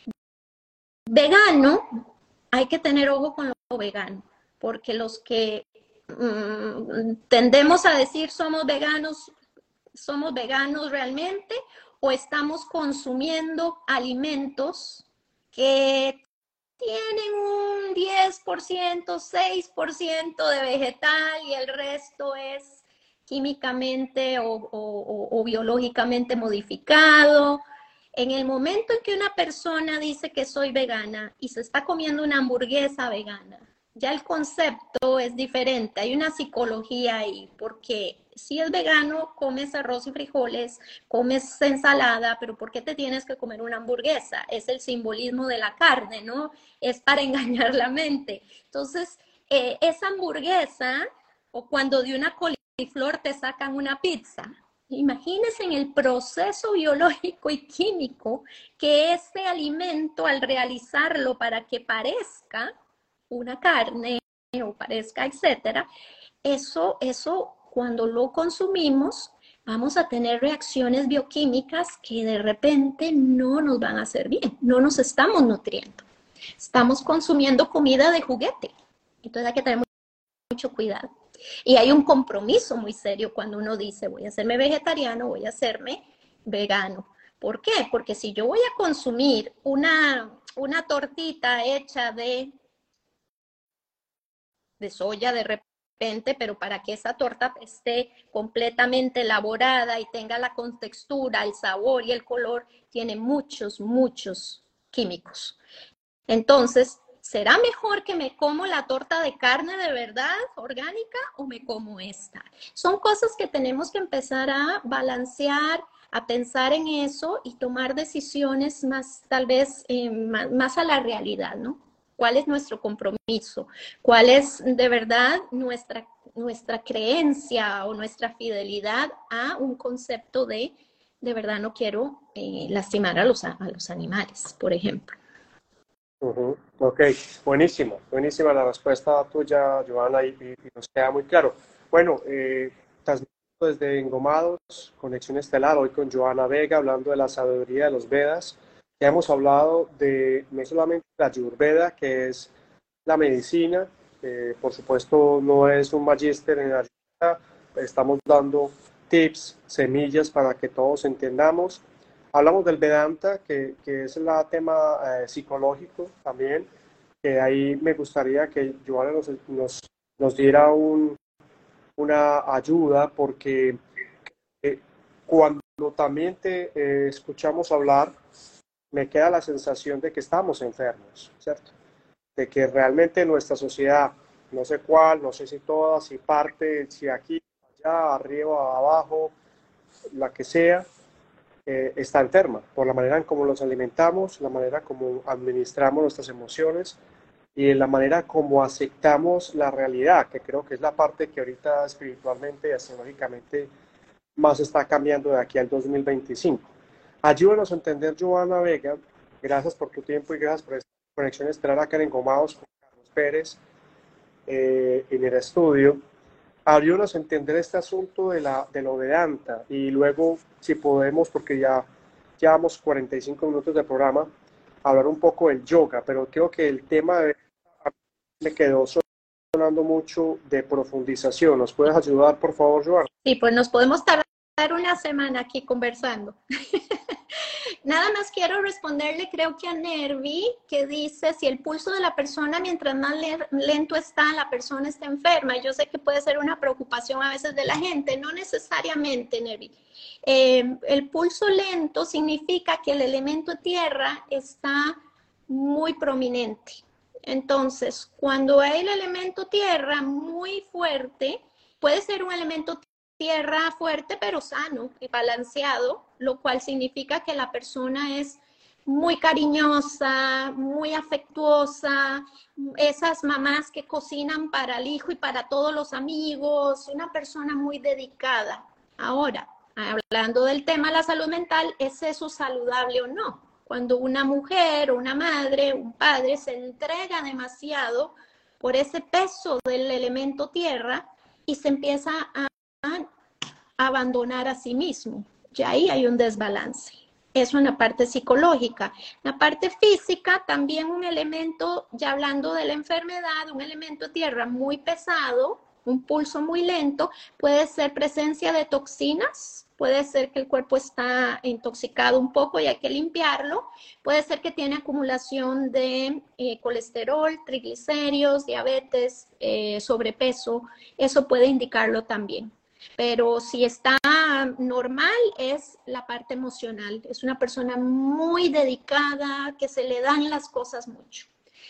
Vegano, hay que tener ojo con lo vegano, porque los que mmm, tendemos a decir somos veganos, somos veganos realmente, o estamos consumiendo alimentos que tienen un diez por ciento, seis por ciento de vegetal y el resto es químicamente o, o, o, o biológicamente modificado. En el momento en que una persona dice que soy vegana y se está comiendo una hamburguesa vegana, ya el concepto es diferente, hay una psicología ahí, porque si es vegano, comes arroz y frijoles, comes ensalada, pero ¿por qué te tienes que comer una hamburguesa? Es el simbolismo de la carne, ¿no? Es para engañar la mente. Entonces, eh, esa hamburguesa, o cuando de una coliflor te sacan una pizza, imagínense en el proceso biológico y químico que ese alimento, al realizarlo para que parezca una carne o parezca, etcétera, eso, eso cuando lo consumimos vamos a tener reacciones bioquímicas que de repente no nos van a hacer bien, no nos estamos nutriendo, estamos consumiendo comida de juguete, entonces hay que tener mucho cuidado. Y hay un compromiso muy serio cuando uno dice voy a hacerme vegetariano, voy a hacerme vegano. ¿Por qué? Porque si yo voy a consumir una, una tortita hecha de de soya de repente, pero para que esa torta esté completamente elaborada y tenga la contextura, el sabor y el color, tiene muchos, muchos químicos. Entonces, ¿será mejor que me como la torta de carne de verdad, orgánica, o me como esta? Son cosas que tenemos que empezar a balancear, a pensar en eso y tomar decisiones más, tal vez, eh, más, más a la realidad, ¿no? ¿Cuál es nuestro compromiso? ¿Cuál es de verdad nuestra, nuestra creencia o nuestra fidelidad a un concepto de, de verdad no quiero eh, lastimar a los, a los animales, por ejemplo? Uh-huh. Ok, buenísimo, buenísima la respuesta tuya, Joana, y, y, y nos queda muy claro. Bueno, eh, transmitiendo desde Engomados, Conexión Estelar, hoy con Joana Vega, hablando de la sabiduría de los Vedas. Ya hemos hablado de no solamente la Ayurveda, que es la medicina, eh, por supuesto no es un magíster en Ayurveda, estamos dando tips, semillas para que todos entendamos. Hablamos del Vedanta, que, que es el tema eh, psicológico también, que ahí me gustaría que Joana nos, nos, nos diera un, una ayuda, porque eh, cuando también te eh, escuchamos hablar, me queda la sensación de que estamos enfermos, ¿cierto? De que realmente nuestra sociedad, no sé cuál, no sé si toda, si parte, si aquí, allá, arriba, abajo, la que sea, eh, está enferma por la manera en cómo nos alimentamos, la manera como administramos nuestras emociones y la manera como aceptamos la realidad, que creo que es la parte que ahorita espiritualmente y astrológicamente más está cambiando de aquí al dos mil veinticinco. Ayúdanos a entender, Joana Vega, gracias por tu tiempo y gracias por esta conexión estelar acá en Engomados con Carlos Pérez eh, en el estudio. Ayúdanos a entender este asunto de, la, de lo Vedanta y luego, si podemos, porque ya llevamos cuarenta y cinco minutos de programa, hablar un poco del yoga, pero creo que el tema de, me quedó sonando mucho de profundización. ¿Nos puedes ayudar, por favor, Joana? Sí, pues nos podemos tardar una semana aquí conversando. Nada más quiero responderle, creo que a Nervi, que dice, si el pulso de la persona mientras más lento está, la persona está enferma. Yo sé que puede ser una preocupación a veces de la gente, no necesariamente, Nervi. Eh, el pulso lento significa que el elemento tierra está muy prominente. Entonces, cuando hay el elemento tierra muy fuerte, puede ser un elemento tierra fuerte pero sano y balanceado, lo cual significa que la persona es muy cariñosa, muy afectuosa, esas mamás que cocinan para el hijo y para todos los amigos, una persona muy dedicada. Ahora, hablando del tema de la salud mental, ¿es eso saludable o no? Cuando una mujer, una madre, un padre se entrega demasiado por ese peso del elemento tierra y se empieza a abandonar a sí mismo. Ya ahí hay un desbalance. Eso en la parte psicológica. En la parte física, también un elemento, ya hablando de la enfermedad, un elemento tierra muy pesado, un pulso muy lento, puede ser presencia de toxinas, puede ser que el cuerpo está intoxicado un poco y hay que limpiarlo, puede ser que tiene acumulación de eh, colesterol, triglicéridos, diabetes, eh, sobrepeso, eso puede indicarlo también. Pero si está normal es la parte emocional. Es una persona muy dedicada, que se le dan las cosas mucho.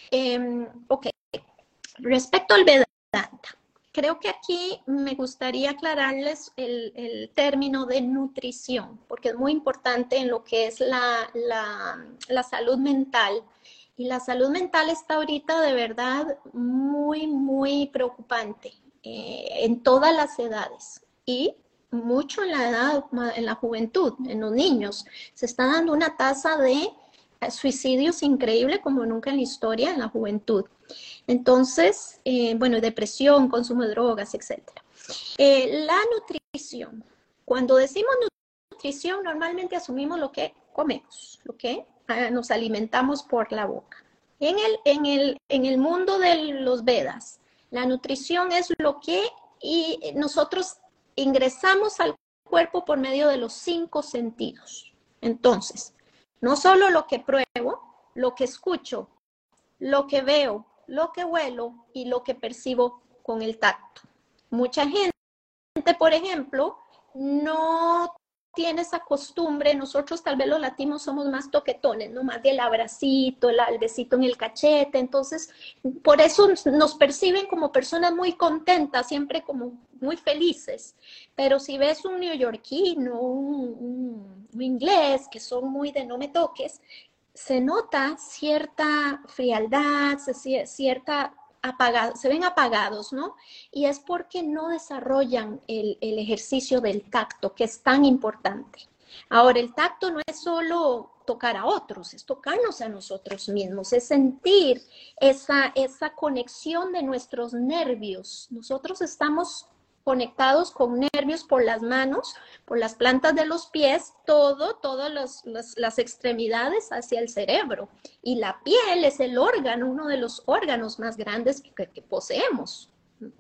Eh, ok, respecto al Vedanta, creo que aquí me gustaría aclararles el, el término de nutrición, porque es muy importante en lo que es la, la, la salud mental. Y la salud mental está ahorita de verdad muy, muy preocupante eh, en todas las edades. Y mucho en la edad, en la juventud, en los niños. Se está dando una tasa de suicidios increíble como nunca en la historia en la juventud. Entonces, eh, bueno, depresión, consumo de drogas, etcétera. Eh, la nutrición. Cuando decimos nutrición, normalmente asumimos lo que comemos, lo que eh, nos alimentamos por la boca. En el, en, el, en el mundo de los Vedas, la nutrición es lo que y nosotros ingresamos al cuerpo por medio de los cinco sentidos. Entonces, no solo lo que pruebo, lo que escucho, lo que veo, lo que huelo y lo que percibo con el tacto. Mucha gente, por ejemplo, no tiene esa costumbre. Nosotros tal vez los latinos somos más toquetones, ¿no? Más del abracito, el, el besito en el cachete. Entonces, por eso nos perciben como personas muy contentas, siempre como muy felices. Pero si ves un neoyorquino, un, un, un inglés, que son muy de no me toques, se nota cierta frialdad, cierta apagado, se ven apagados, ¿no? Y es porque no desarrollan el, el ejercicio del tacto, que es tan importante. Ahora, el tacto no es solo tocar a otros, es tocarnos a nosotros mismos, es sentir esa, esa conexión de nuestros nervios. Nosotros estamos conectados con nervios por las manos, por las plantas de los pies, todo, todas los, los, las extremidades hacia el cerebro. Y la piel es el órgano, uno de los órganos más grandes que, que poseemos.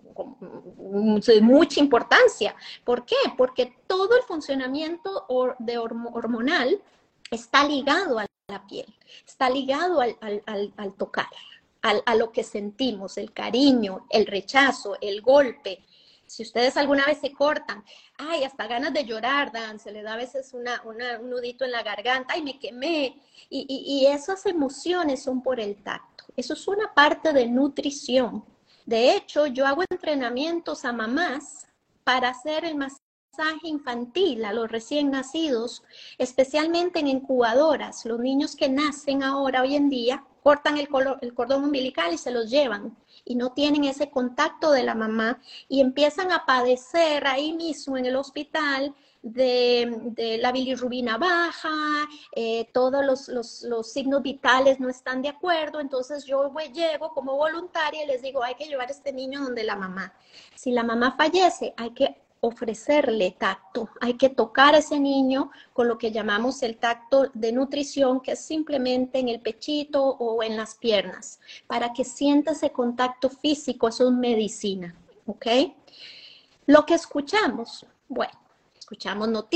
De mucha importancia. ¿Por qué? Porque todo el funcionamiento de hormonal está ligado a la piel, está ligado al, al, al, al tocar, al, a lo que sentimos, el cariño, el rechazo, el golpe. Si ustedes alguna vez se cortan, ay, hasta ganas de llorar dan, se le da a veces una, una, un nudito en la garganta, ay, me quemé. Y, y, y esas emociones son por el tacto. Eso es una parte de nutrición. De hecho, yo hago entrenamientos a mamás para hacer el masaje infantil a los recién nacidos, especialmente en incubadoras. Los niños que nacen ahora, hoy en día, cortan el, el cordón umbilical y se los llevan. Y no tienen ese contacto de la mamá y empiezan a padecer ahí mismo en el hospital de, de la bilirrubina baja, eh, todos los, los, los signos vitales no están de acuerdo. Entonces yo voy, llego como voluntaria y les digo, hay que llevar a este niño donde la mamá. Si la mamá fallece, hay que ofrecerle tacto, hay que tocar a ese niño con lo que llamamos el tacto de nutrición, que es simplemente en el pechito o en las piernas, para que sienta ese contacto físico. Eso es medicina, ¿ok? Lo que escuchamos, bueno, escuchamos noticias,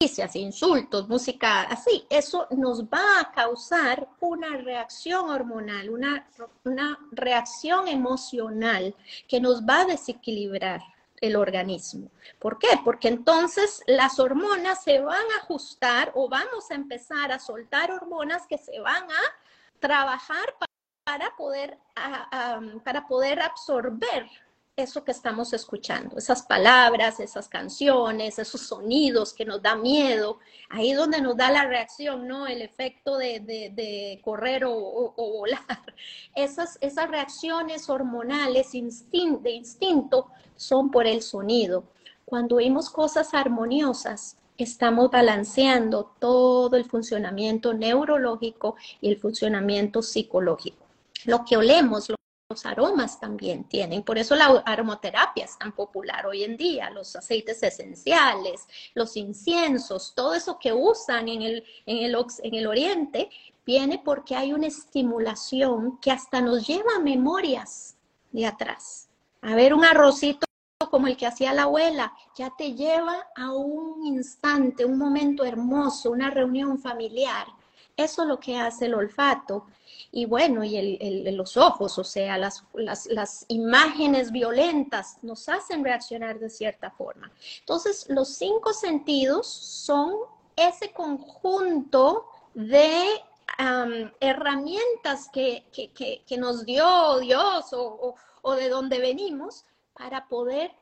insultos, música así, eso nos va a causar una reacción hormonal, una, una reacción emocional que nos va a desequilibrar el organismo. ¿Por qué? Porque entonces las hormonas se van a ajustar o vamos a empezar a soltar hormonas que se van a trabajar para poder, a, a, para poder absorber eso que estamos escuchando, esas palabras, esas canciones, esos sonidos que nos da miedo, ahí donde nos da la reacción, ¿no? El efecto de, de, de correr o, o, o volar. Esas, esas reacciones hormonales instin de instinto son por el sonido. Cuando oímos cosas armoniosas, estamos balanceando todo el funcionamiento neurológico y el funcionamiento psicológico. Lo que olemos, lo los aromas también tienen, por eso la aromaterapia es tan popular hoy en día, los aceites esenciales, los inciensos, todo eso que usan en el, en el, en el oriente, viene porque hay una estimulación que hasta nos lleva a memorias de atrás. A ver, un arrocito como el que hacía la abuela, ya te lleva a un instante, un momento hermoso, una reunión familiar. Eso es lo que hace el olfato. Y bueno, y el, el, los ojos, o sea, las, las, las imágenes violentas nos hacen reaccionar de cierta forma. Entonces, los cinco sentidos son ese conjunto de um, herramientas que, que, que, que nos dio Dios o, o, o de donde venimos para poder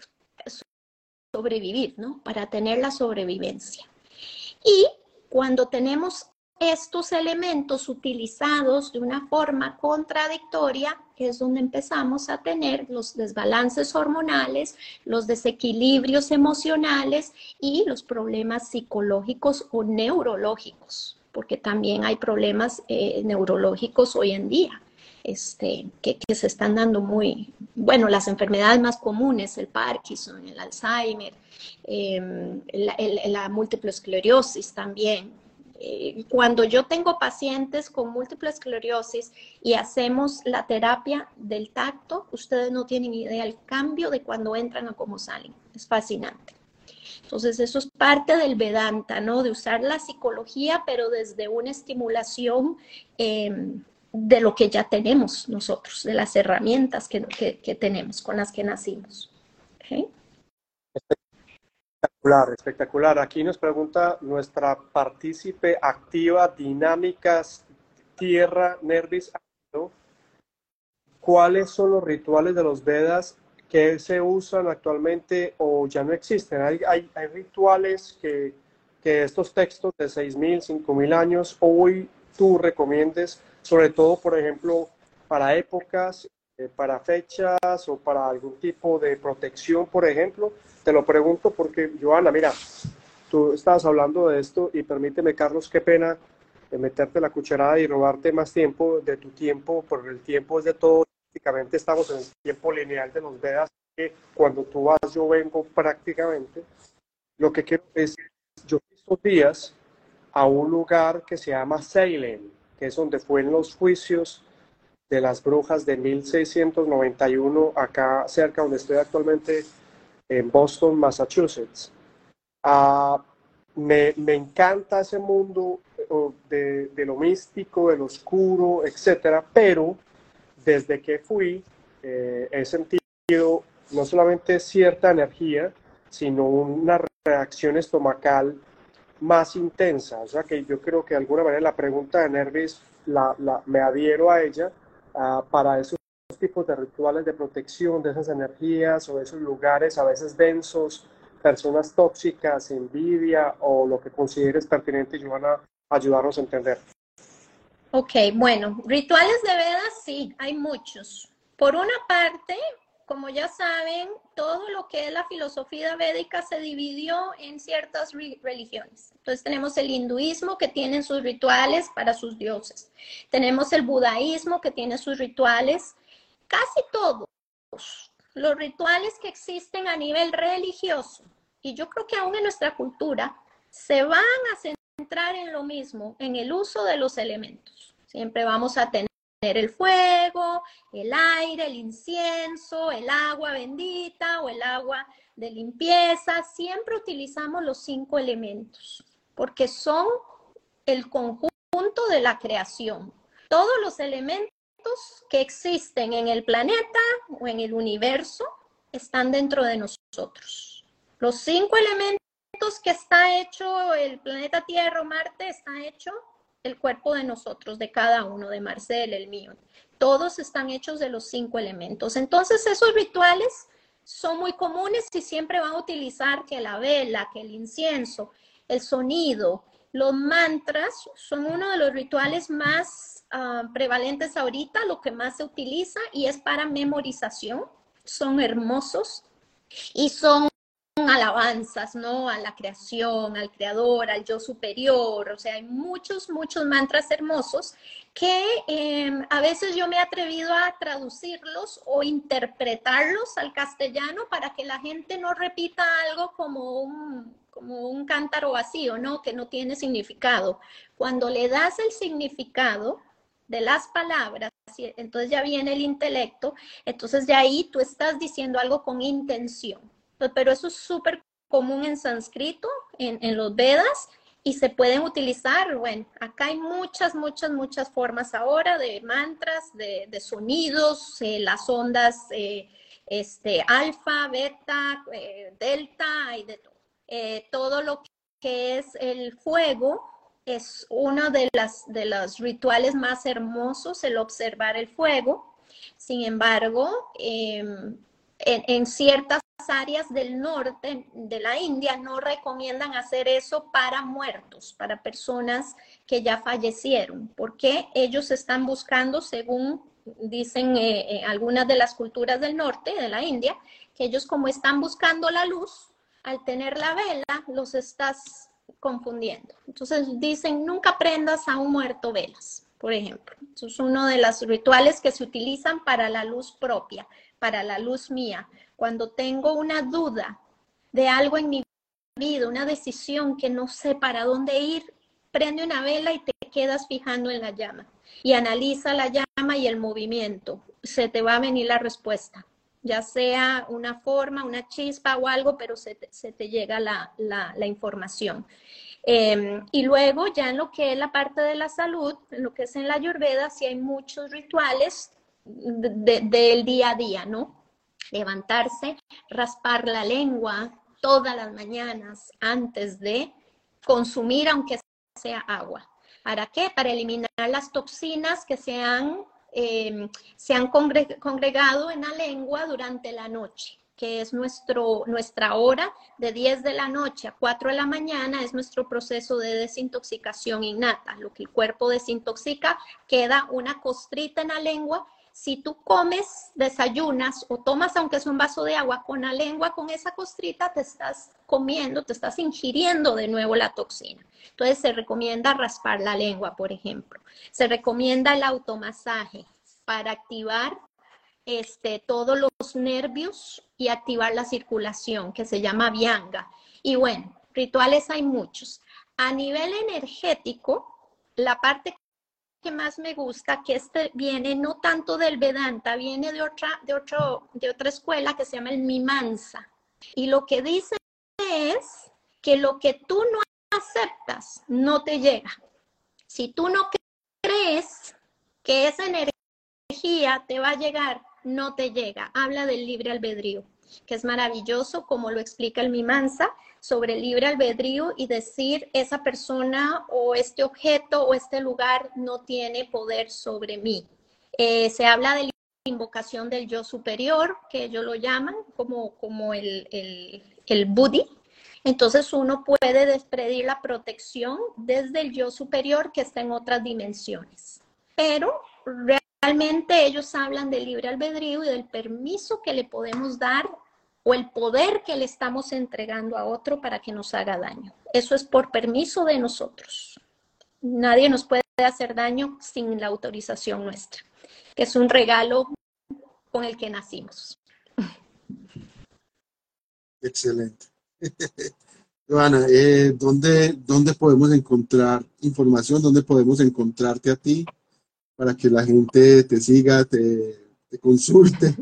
sobrevivir, ¿no? Para tener la sobrevivencia. Y cuando tenemos estos elementos utilizados de una forma contradictoria, es donde empezamos a tener los desbalances hormonales, los desequilibrios emocionales y los problemas psicológicos o neurológicos, porque también hay problemas eh, neurológicos hoy en día. Este, que, que se están dando muy, bueno, las enfermedades más comunes, el Parkinson, el Alzheimer, eh, la, el, la múltiple esclerosis también. Eh, cuando yo tengo pacientes con múltiple esclerosis y hacemos la terapia del tacto, ustedes no tienen idea el cambio de cuando entran a cómo salen. Es fascinante. Entonces, eso es parte del Vedanta, ¿no? De usar la psicología, pero desde una estimulación eh, de lo que ya tenemos nosotros, de las herramientas que, que, que tenemos, con las que nacimos. ¿Okay? Espectacular, espectacular. Aquí nos pregunta nuestra partícipe activa, dinámicas, tierra, Nervis, ¿no? ¿Cuáles son los rituales de los Vedas que se usan actualmente o ya no existen? Hay, hay, hay rituales que, que estos textos de seis mil, cinco mil años hoy tú recomiendes, sobre todo, por ejemplo, para épocas, eh, para fechas o para algún tipo de protección, por ejemplo. Te lo pregunto porque, Joana, mira, tú estabas hablando de esto y permíteme, Carlos, qué pena de meterte la cucharada y robarte más tiempo de tu tiempo, porque el tiempo es de todo. Prácticamente estamos en el tiempo lineal de los Vedas, que cuando tú vas, yo vengo prácticamente. Lo que quiero es, yo fui estos días a un lugar que se llama Salem, que es donde fueron los juicios de las brujas de mil seiscientos noventa y uno, acá cerca donde estoy actualmente, en Boston, Massachusetts. Uh, me, me encanta ese mundo uh, de, de lo místico, de lo oscuro, etcétera, pero desde que fui eh, he sentido no solamente cierta energía, sino una reacción estomacal más intensa. O sea que yo creo que de alguna manera la pregunta de Nervis la, la, me adhiero a ella uh, para esos tipos de rituales de protección de esas energías o de esos lugares a veces densos, personas tóxicas, envidia o lo que consideres pertinente, y van a ayudarnos a entender. Ok, bueno, rituales de Vedas sí, hay muchos. Por una parte, como ya saben, todo lo que es la filosofía védica se dividió en ciertas religiones. Entonces tenemos el hinduismo que tiene sus rituales para sus dioses. Tenemos el budaísmo que tiene sus rituales. Casi todos los rituales que existen a nivel religioso, y yo creo que aún en nuestra cultura, se van a centrar en lo mismo, en el uso de los elementos. Siempre vamos a tener el fuego, el aire, el incienso, el agua bendita o el agua de limpieza. Siempre utilizamos los cinco elementos porque son el conjunto de la creación. Todos los elementos que existen en el planeta o en el universo están dentro de nosotros. Los cinco elementos que está hecho el planeta Tierra o Marte, está hecho el cuerpo de nosotros, de cada uno, de Marcel, el mío. Todos están hechos de los cinco elementos. Entonces esos rituales son muy comunes y siempre van a utilizar que la vela, que el incienso, el sonido, los mantras son uno de los rituales más uh, prevalentes ahorita, lo que más se utiliza y es para memorización. Son hermosos y son alabanzas, ¿no? A la creación, al creador, al yo superior. O sea, hay muchos, muchos mantras hermosos que eh, a veces yo me he atrevido a traducirlos o interpretarlos al castellano para que la gente no repita algo como un, como un cántaro vacío, ¿no? Que no tiene significado. Cuando le das el significado de las palabras, entonces ya viene el intelecto, entonces de ahí tú estás diciendo algo con intención. Pero eso es súper común en sánscrito, en, en los Vedas, y se pueden utilizar, bueno, acá hay muchas, muchas, muchas formas ahora de mantras, de, de sonidos, eh, las ondas eh, este, alfa, beta, eh, delta, y de todo. Eh, todo lo que es el fuego es uno de, las, de los rituales más hermosos, el observar el fuego. Sin embargo, eh, en, en ciertas áreas del norte de la India no recomiendan hacer eso para muertos, para personas que ya fallecieron, porque ellos están buscando, según dicen eh, eh, algunas de las culturas del norte de la India, que ellos como están buscando la luz, al tener la vela, los estás confundiendo. Entonces dicen, nunca prendas a un muerto velas, por ejemplo. Eso es uno de los rituales que se utilizan para la luz propia, para la luz mía. Cuando tengo una duda de algo en mi vida, una decisión que no sé para dónde ir, prende una vela y te quedas fijando en la llama. Y analiza la llama y el movimiento. Se te va a venir la respuesta. Ya sea una forma, una chispa o algo, pero se te, se te llega la, la, la información. Eh, y luego ya en lo que es la parte de la salud, en lo que es en la Ayurveda, sí hay muchos rituales de, de, del día a día, ¿no? Levantarse, raspar la lengua todas las mañanas antes de consumir, aunque sea agua. ¿Para qué? Para eliminar las toxinas que se han, eh, se han congregado en la lengua durante la noche, que es nuestro, nuestra hora de diez de la noche a cuatro de la mañana, es nuestro proceso de desintoxicación innata. Lo que el cuerpo desintoxica, queda una costrita en la lengua. Si tú comes, desayunas o tomas, aunque es un vaso de agua, con la lengua, con esa costrita, te estás comiendo, te estás ingiriendo de nuevo la toxina. Entonces se recomienda raspar la lengua, por ejemplo. Se recomienda el automasaje para activar este, todos los nervios y activar la circulación, que se llama Vyanga. Y bueno, rituales hay muchos. A nivel energético, la parte que más me gusta, que este viene no tanto del Vedanta, viene de otra, de otro, de otra escuela que se llama el Mimamsa. Y lo que dice es que lo que tú no aceptas no te llega. Si tú no crees que esa energía te va a llegar, no te llega. Habla del libre albedrío, que es maravilloso, como lo explica el Mimamsa, sobre el libre albedrío y decir esa persona o este objeto o este lugar no tiene poder sobre mí. Eh, se habla de la invocación del yo superior, que ellos lo llaman como, como el, el, el Buddhi. Entonces uno puede despedir la protección desde el yo superior que está en otras dimensiones. Pero realmente ellos hablan del libre albedrío y del permiso que le podemos dar o el poder que le estamos entregando a otro para que nos haga daño. Eso es por permiso de nosotros. Nadie nos puede hacer daño sin la autorización nuestra, que es un regalo con el que nacimos. Excelente. Joana, eh, ¿dónde, ¿dónde podemos encontrar información? ¿Dónde podemos encontrarte a ti para que la gente te siga, te, te consulte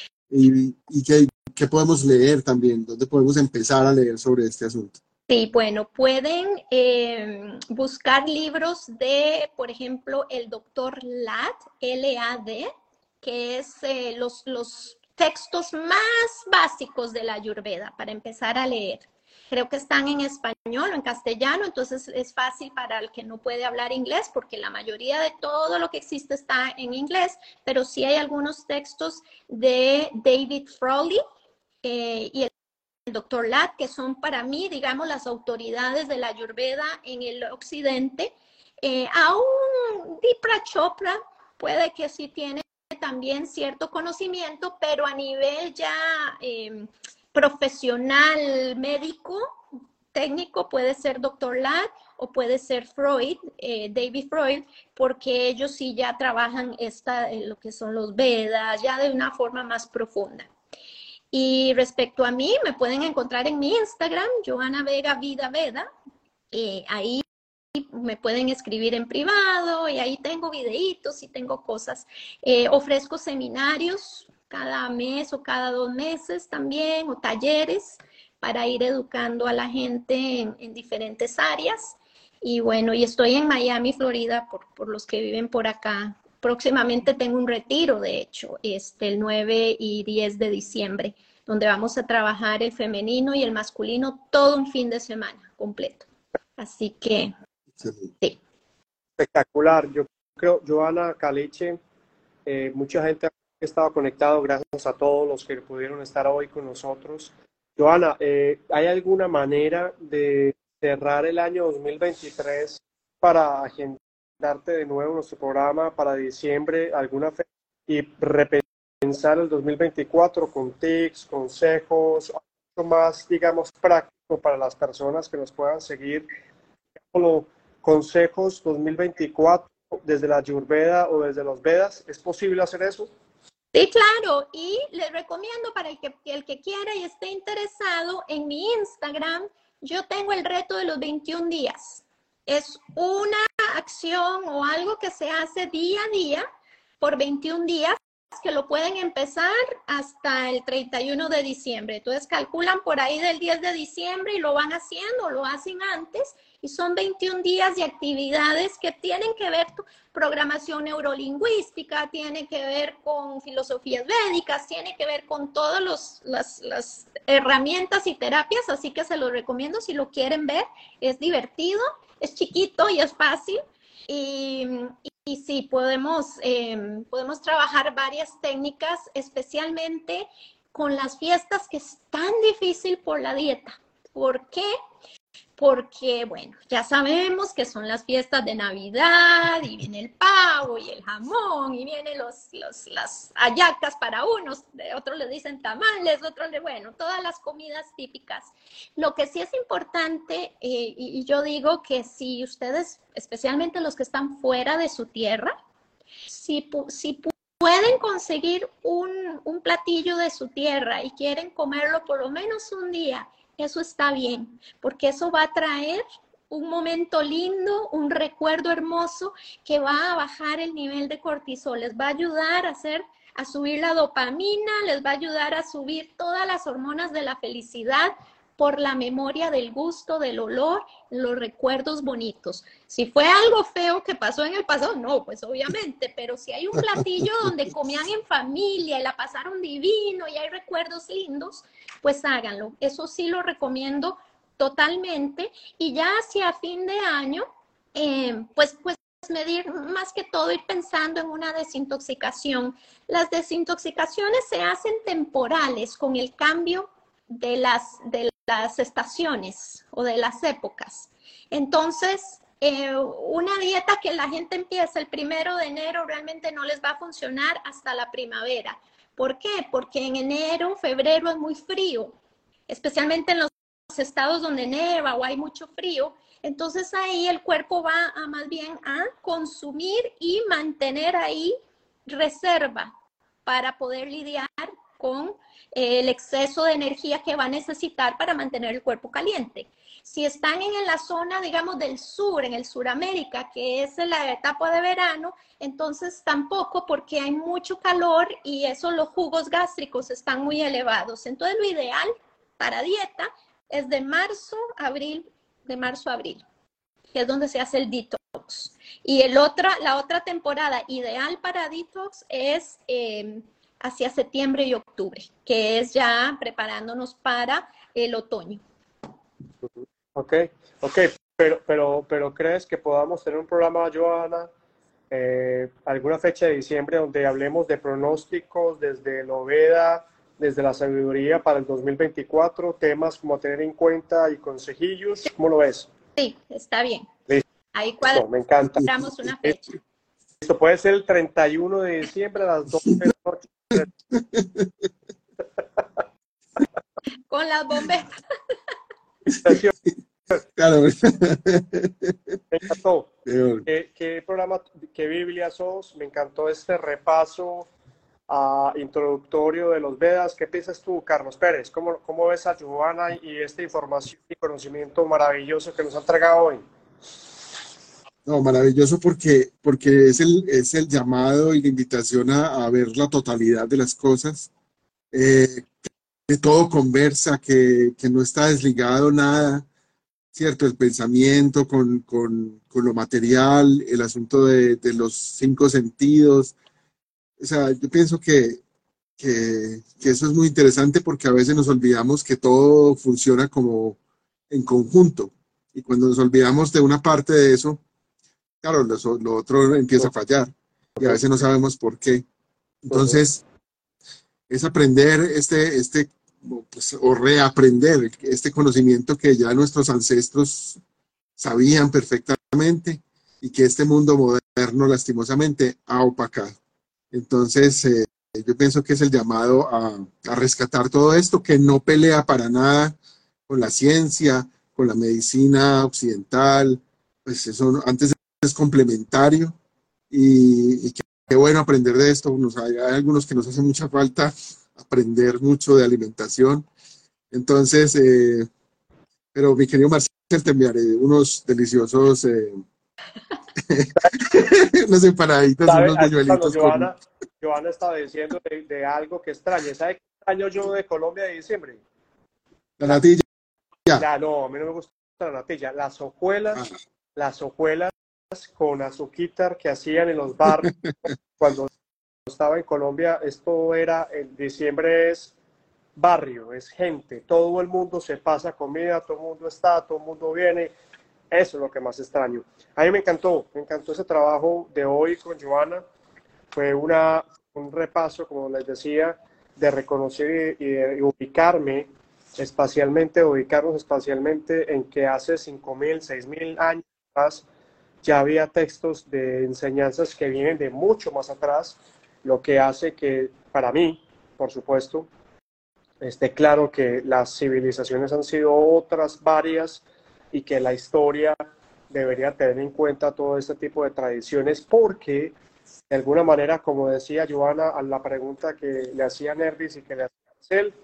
y, y que, que podemos leer también, dónde podemos empezar a leer sobre este asunto. Sí, bueno, pueden eh, buscar libros de, por ejemplo, el doctor Lad, L A D, que es eh, los, los textos más básicos de la Ayurveda para empezar a leer. Creo que están en español o en castellano, entonces es fácil para el que no puede hablar inglés, porque la mayoría de todo lo que existe está en inglés, pero sí hay algunos textos de David Frawley eh, y el el doctor Lad, que son para mí, digamos, las autoridades de la Ayurveda en el occidente. Eh, aún Dipra Chopra puede que sí tiene también cierto conocimiento, pero a nivel ya eh, profesional, médico, técnico, puede ser doctor Lad o puede ser Freud, eh, David Freud, porque ellos sí ya trabajan esta, eh, lo que son los Vedas, ya de una forma más profunda. Y respecto a mí, me pueden encontrar en mi Instagram, Johanna Vega Vida Veda. Eh, ahí me pueden escribir en privado y ahí tengo videitos y tengo cosas. Eh, ofrezco seminarios cada mes o cada dos meses también, o talleres para ir educando a la gente en, en diferentes áreas. Y bueno, y estoy en Miami, Florida, por, por los que viven por acá. Próximamente tengo un retiro, de hecho, este, el nueve y diez de diciembre, donde vamos a trabajar el femenino y el masculino todo un fin de semana completo. Así que, sí. Espectacular. Yo creo, Johanna Caliche, eh, mucha gente ha estado conectado, gracias a todos los que pudieron estar hoy con nosotros. Johanna, eh, ¿hay alguna manera de cerrar el año dos mil veintitrés para agendarte de nuevo nuestro programa para diciembre, alguna fecha, y repensar el dos mil veinticuatro con tips, consejos, algo más, digamos, práctico para las personas que nos puedan seguir? Como consejos dos mil veinticuatro desde la Ayurveda o desde los Vedas, ¿es posible hacer eso? Sí, claro, y les recomiendo para el que, el que quiera y esté interesado, en mi Instagram yo tengo el reto de los veintiún días. Es una acción o algo que se hace día a día por veintiún días, que lo pueden empezar hasta el treinta y uno de diciembre. Entonces calculan por ahí del diez de diciembre y lo van haciendo, lo hacen antes, y son veintiún días de actividades que tienen que ver con programación neurolingüística, tiene que ver con filosofías védicas, tiene que ver con todas los, las, las herramientas y terapias, así que se los recomiendo si lo quieren ver. Es divertido, es chiquito y es fácil. Y, y, y sí, podemos, eh, podemos trabajar varias técnicas, especialmente con las fiestas, que es tan difícil por la dieta. ¿Por qué? Porque, bueno, ya sabemos que son las fiestas de Navidad y viene el pavo y el jamón y vienen los, los, las hallacas para unos, otros le dicen tamales, otros le, bueno, todas las comidas típicas. Lo que sí es importante, eh, y, y yo digo que si ustedes, especialmente los que están fuera de su tierra, si, si pueden conseguir un, un platillo de su tierra y quieren comerlo por lo menos un día, eso está bien, porque eso va a traer un momento lindo, un recuerdo hermoso que va a bajar el nivel de cortisol, les va a ayudar a hacer, a subir la dopamina, les va a ayudar a subir todas las hormonas de la felicidad por la memoria del gusto, del olor, los recuerdos bonitos. Si fue algo feo que pasó en el pasado, no, pues obviamente, pero si hay un platillo donde comían en familia y la pasaron divino y hay recuerdos lindos, pues háganlo. Eso sí lo recomiendo totalmente. Y ya hacia fin de año, eh, pues, pues medir, más que todo ir pensando en una desintoxicación. Las desintoxicaciones se hacen temporales con el cambio de las, de las estaciones o de las épocas. Entonces, eh, una dieta que la gente empieza el primero de enero realmente no les va a funcionar hasta la primavera. ¿Por qué? Porque en enero, febrero es muy frío, especialmente en los estados donde neva o hay mucho frío. Entonces ahí el cuerpo va a más bien a consumir y mantener ahí reserva para poder lidiar con el exceso de energía que va a necesitar para mantener el cuerpo caliente. Si están en la zona, digamos, del sur, en el Suramérica, que es la etapa de verano, entonces tampoco, porque hay mucho calor y eso, los jugos gástricos están muy elevados. Entonces lo ideal para dieta es de marzo a abril, de marzo a abril, que es donde se hace el detox. Y el otra, la otra temporada ideal para detox es eh, hacia septiembre y octubre, que es ya preparándonos para el otoño. Ok, ok, pero, pero, pero ¿crees que podamos tener un programa, Joana, eh, alguna fecha de diciembre donde hablemos de pronósticos desde el Veda, desde la sabiduría para el dos mil veinticuatro, temas como a tener en cuenta y consejillos? ¿Cómo lo ves? Sí, está bien. Listo, Ahí cuadramos me encanta. una fecha. Listo, puede ser el treinta y uno de diciembre a las doce de la noche. Con las bombetas. Claro. Me encantó. ¿Qué, qué programa, qué Biblia sos? Me encantó este repaso uh, introductorio de los Vedas. ¿Qué piensas tú, Carlos Pérez? ¿Cómo, cómo ves a Joana y esta información y conocimiento maravilloso que nos ha entregado hoy? No, maravilloso porque, porque es, el, es el llamado y la invitación a, a ver la totalidad de las cosas, eh, que todo conversa, que, que no está desligado nada, ¿cierto? El pensamiento con, con, con lo material, el asunto de, de los cinco sentidos. O sea, yo pienso que, que, que eso es muy interesante porque a veces nos olvidamos que todo funciona como en conjunto. Y cuando nos olvidamos de una parte de eso, claro, lo, lo otro empieza a fallar y a veces no sabemos por qué. Entonces, es aprender este, este pues, o reaprender este conocimiento que ya nuestros ancestros sabían perfectamente y que este mundo moderno lastimosamente ha opacado. Entonces, eh, yo pienso que es el llamado a, a rescatar todo esto, que no pelea para nada con la ciencia, con la medicina occidental, pues eso antes es complementario y, y que qué bueno aprender de esto. Nos, hay, hay algunos que nos hace mucha falta aprender mucho de alimentación. Entonces, eh, pero mi querido Marcel, te enviaré unos deliciosos, eh, unos empanaditos, unos buñuelitos. Joana, con... Joana estaba diciendo de, de algo que extraña. ¿Sabe qué extraño yo de Colombia de diciembre? La natilla. Ya, no, a mí no me gusta la natilla. Las hojuelas, ah. las hojuelas con azuquitar que hacían en los barrios cuando estaba en Colombia. Esto era, en diciembre es barrio, es gente, todo el mundo se pasa comida, todo el mundo está, todo el mundo viene. Eso es lo que más extraño. A mí me encantó, me encantó ese trabajo de hoy con Joana. Fue una, un repaso, como les decía, de reconocer y de ubicarme espacialmente, ubicarnos espacialmente en que hace cinco mil, seis mil años atrás ya había textos de enseñanzas que vienen de mucho más atrás, lo que hace que, para mí, por supuesto, esté claro que las civilizaciones han sido otras varias y que la historia debería tener en cuenta todo este tipo de tradiciones porque, de alguna manera, como decía Joana, a la pregunta que le hacía Nerdis y que le hacía Marcel,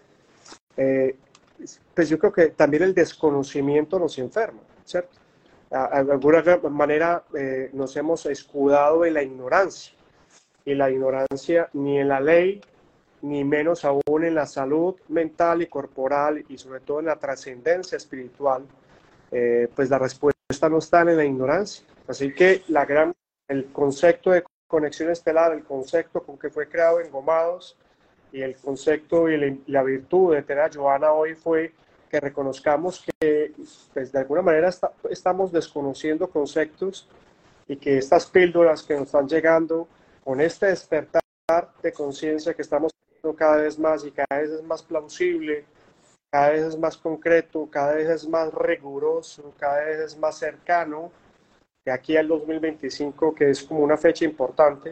eh, pues yo creo que también el desconocimiento nos enferma, ¿cierto? De alguna manera eh, nos hemos escudado en la ignorancia y la ignorancia ni en la ley ni menos aún en la salud mental y corporal y sobre todo en la trascendencia espiritual, eh, pues la respuesta no está en la ignorancia. Así que la gran, el concepto de conexión estelar, el concepto con que fue creado Engomados y el concepto y la, la virtud de tener a Joana hoy fue que reconozcamos que pues, de alguna manera está, estamos desconociendo conceptos y que estas píldoras que nos están llegando con este despertar de conciencia que estamos teniendo cada vez más y cada vez es más plausible, cada vez es más concreto, cada vez es más riguroso, cada vez es más cercano, de aquí al dos mil veinticinco, que es como una fecha importante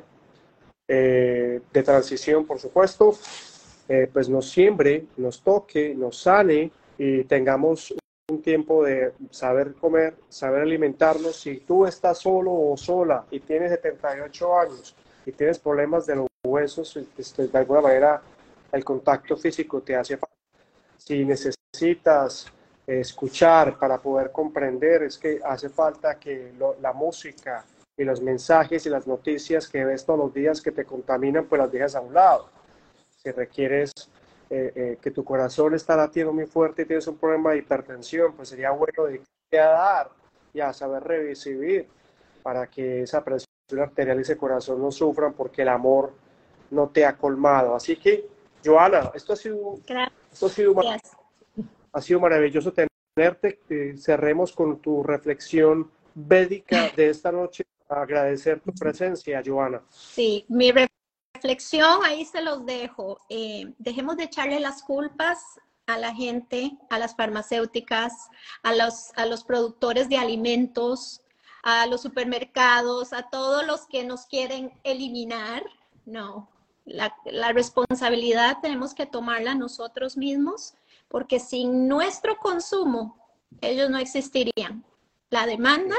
eh, de transición, por supuesto, eh, pues nos siembre, nos toque, nos sane y tengamos un tiempo de saber comer, saber alimentarnos. Si tú estás solo o sola y tienes setenta y ocho años y tienes problemas de los huesos, este, de alguna manera el contacto físico te hace falta. Si necesitas eh, escuchar para poder comprender, es que hace falta que lo, la música y los mensajes y las noticias que ves todos los días que te contaminan, pues las dejas a un lado. Si requieres eh, eh, que tu corazón está latiendo muy fuerte y tienes un problema de hipertensión, pues sería bueno dedicarte a dar y a saber recibir para que esa presión arterial y ese corazón no sufran porque el amor no te ha colmado. Así que, Joana, esto ha sido, esto ha sido, ha sido maravilloso tenerte. Eh, cerremos con tu reflexión védica de esta noche. Agradecer tu presencia, Joana. Sí, mi reflexión ahí se los dejo. Eh, dejemos de echarle las culpas a la gente, a las farmacéuticas, a los, a los productores de alimentos, a los supermercados, a todos los que nos quieren eliminar. No, la, la responsabilidad tenemos que tomarla nosotros mismos, porque sin nuestro consumo, ellos no existirían. La demanda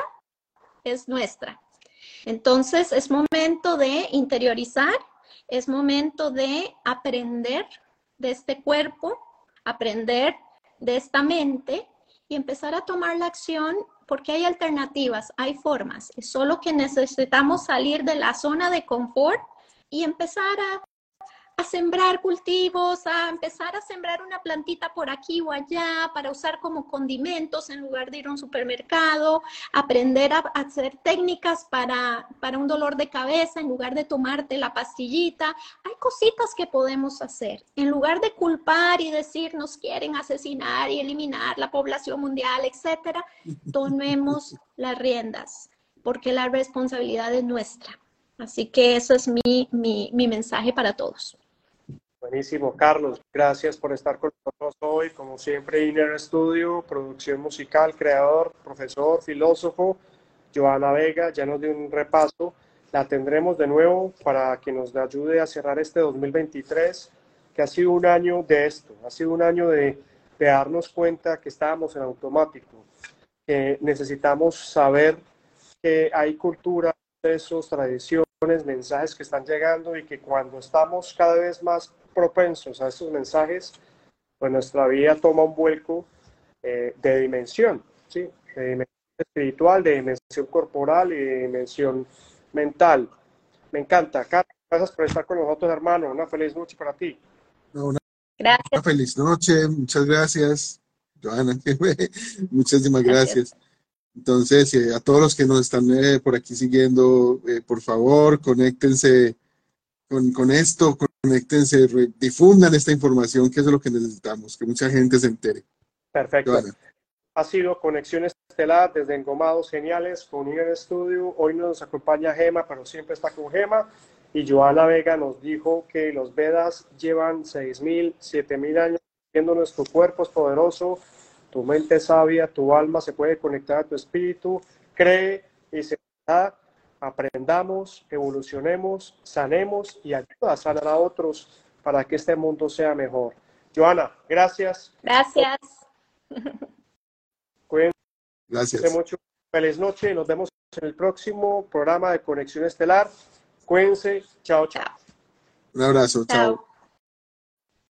es nuestra. Entonces, es momento de interiorizar, es momento de aprender de este cuerpo, aprender de esta mente y empezar a tomar la acción, porque hay alternativas, hay formas. Es solo que necesitamos salir de la zona de confort y empezar a, a sembrar cultivos, a empezar a sembrar una plantita por aquí o allá para usar como condimentos en lugar de ir a un supermercado, aprender a, a hacer técnicas para, para un dolor de cabeza en lugar de tomarte la pastillita. Hay cositas que podemos hacer. En lugar de culpar y decir nos quieren asesinar y eliminar la población mundial, etcétera, tomemos las riendas, porque la responsabilidad es nuestra. Así que eso es mi, mi, mi mensaje para todos. Buenísimo, Carlos. Gracias por estar con nosotros hoy. Como siempre, Inner Studio, producción musical, creador, profesor, filósofo, Joana Vega, ya nos dio un repaso. La tendremos de nuevo para que nos ayude a cerrar este dos mil veintitrés, que ha sido un año de esto, ha sido un año de, de darnos cuenta que estábamos en automático, que necesitamos saber que hay cultura, procesos, tradiciones, mensajes que están llegando y que cuando estamos cada vez más propensos a estos mensajes, pues nuestra vida toma un vuelco eh, de dimensión, ¿sí? De dimensión espiritual, de dimensión corporal y de dimensión mental. Me encanta. Carlos, gracias por estar con nosotros, hermano. Una feliz noche para ti. Una, gracias. Una feliz noche. Muchas gracias, Joana. Muchísimas gracias. gracias. Entonces, eh, a todos los que nos están eh, por aquí siguiendo, eh, por favor, conéctense con, con esto, conéctense, re, difundan esta información, que eso es lo que necesitamos, que mucha gente se entere. Perfecto. Joana. Ha sido Conexión Estelar desde Engomados Geniales con Inner Studio. Hoy nos acompaña Gema, pero siempre está con Gema. Y Joana Vega nos dijo que los Vedas llevan seis mil, siete mil años viendo nuestro cuerpo es poderoso. Tu mente es sabia, tu alma se puede conectar a tu espíritu, cree y se da, aprendamos, evolucionemos, sanemos y ayuda a sanar a otros para que este mundo sea mejor. Joana, gracias. Gracias. Cuídense gracias. mucho. Feliz noche. Nos vemos en el próximo programa de Conexión Estelar. Cuídense. Chao, chao. Un abrazo. Chao. chao.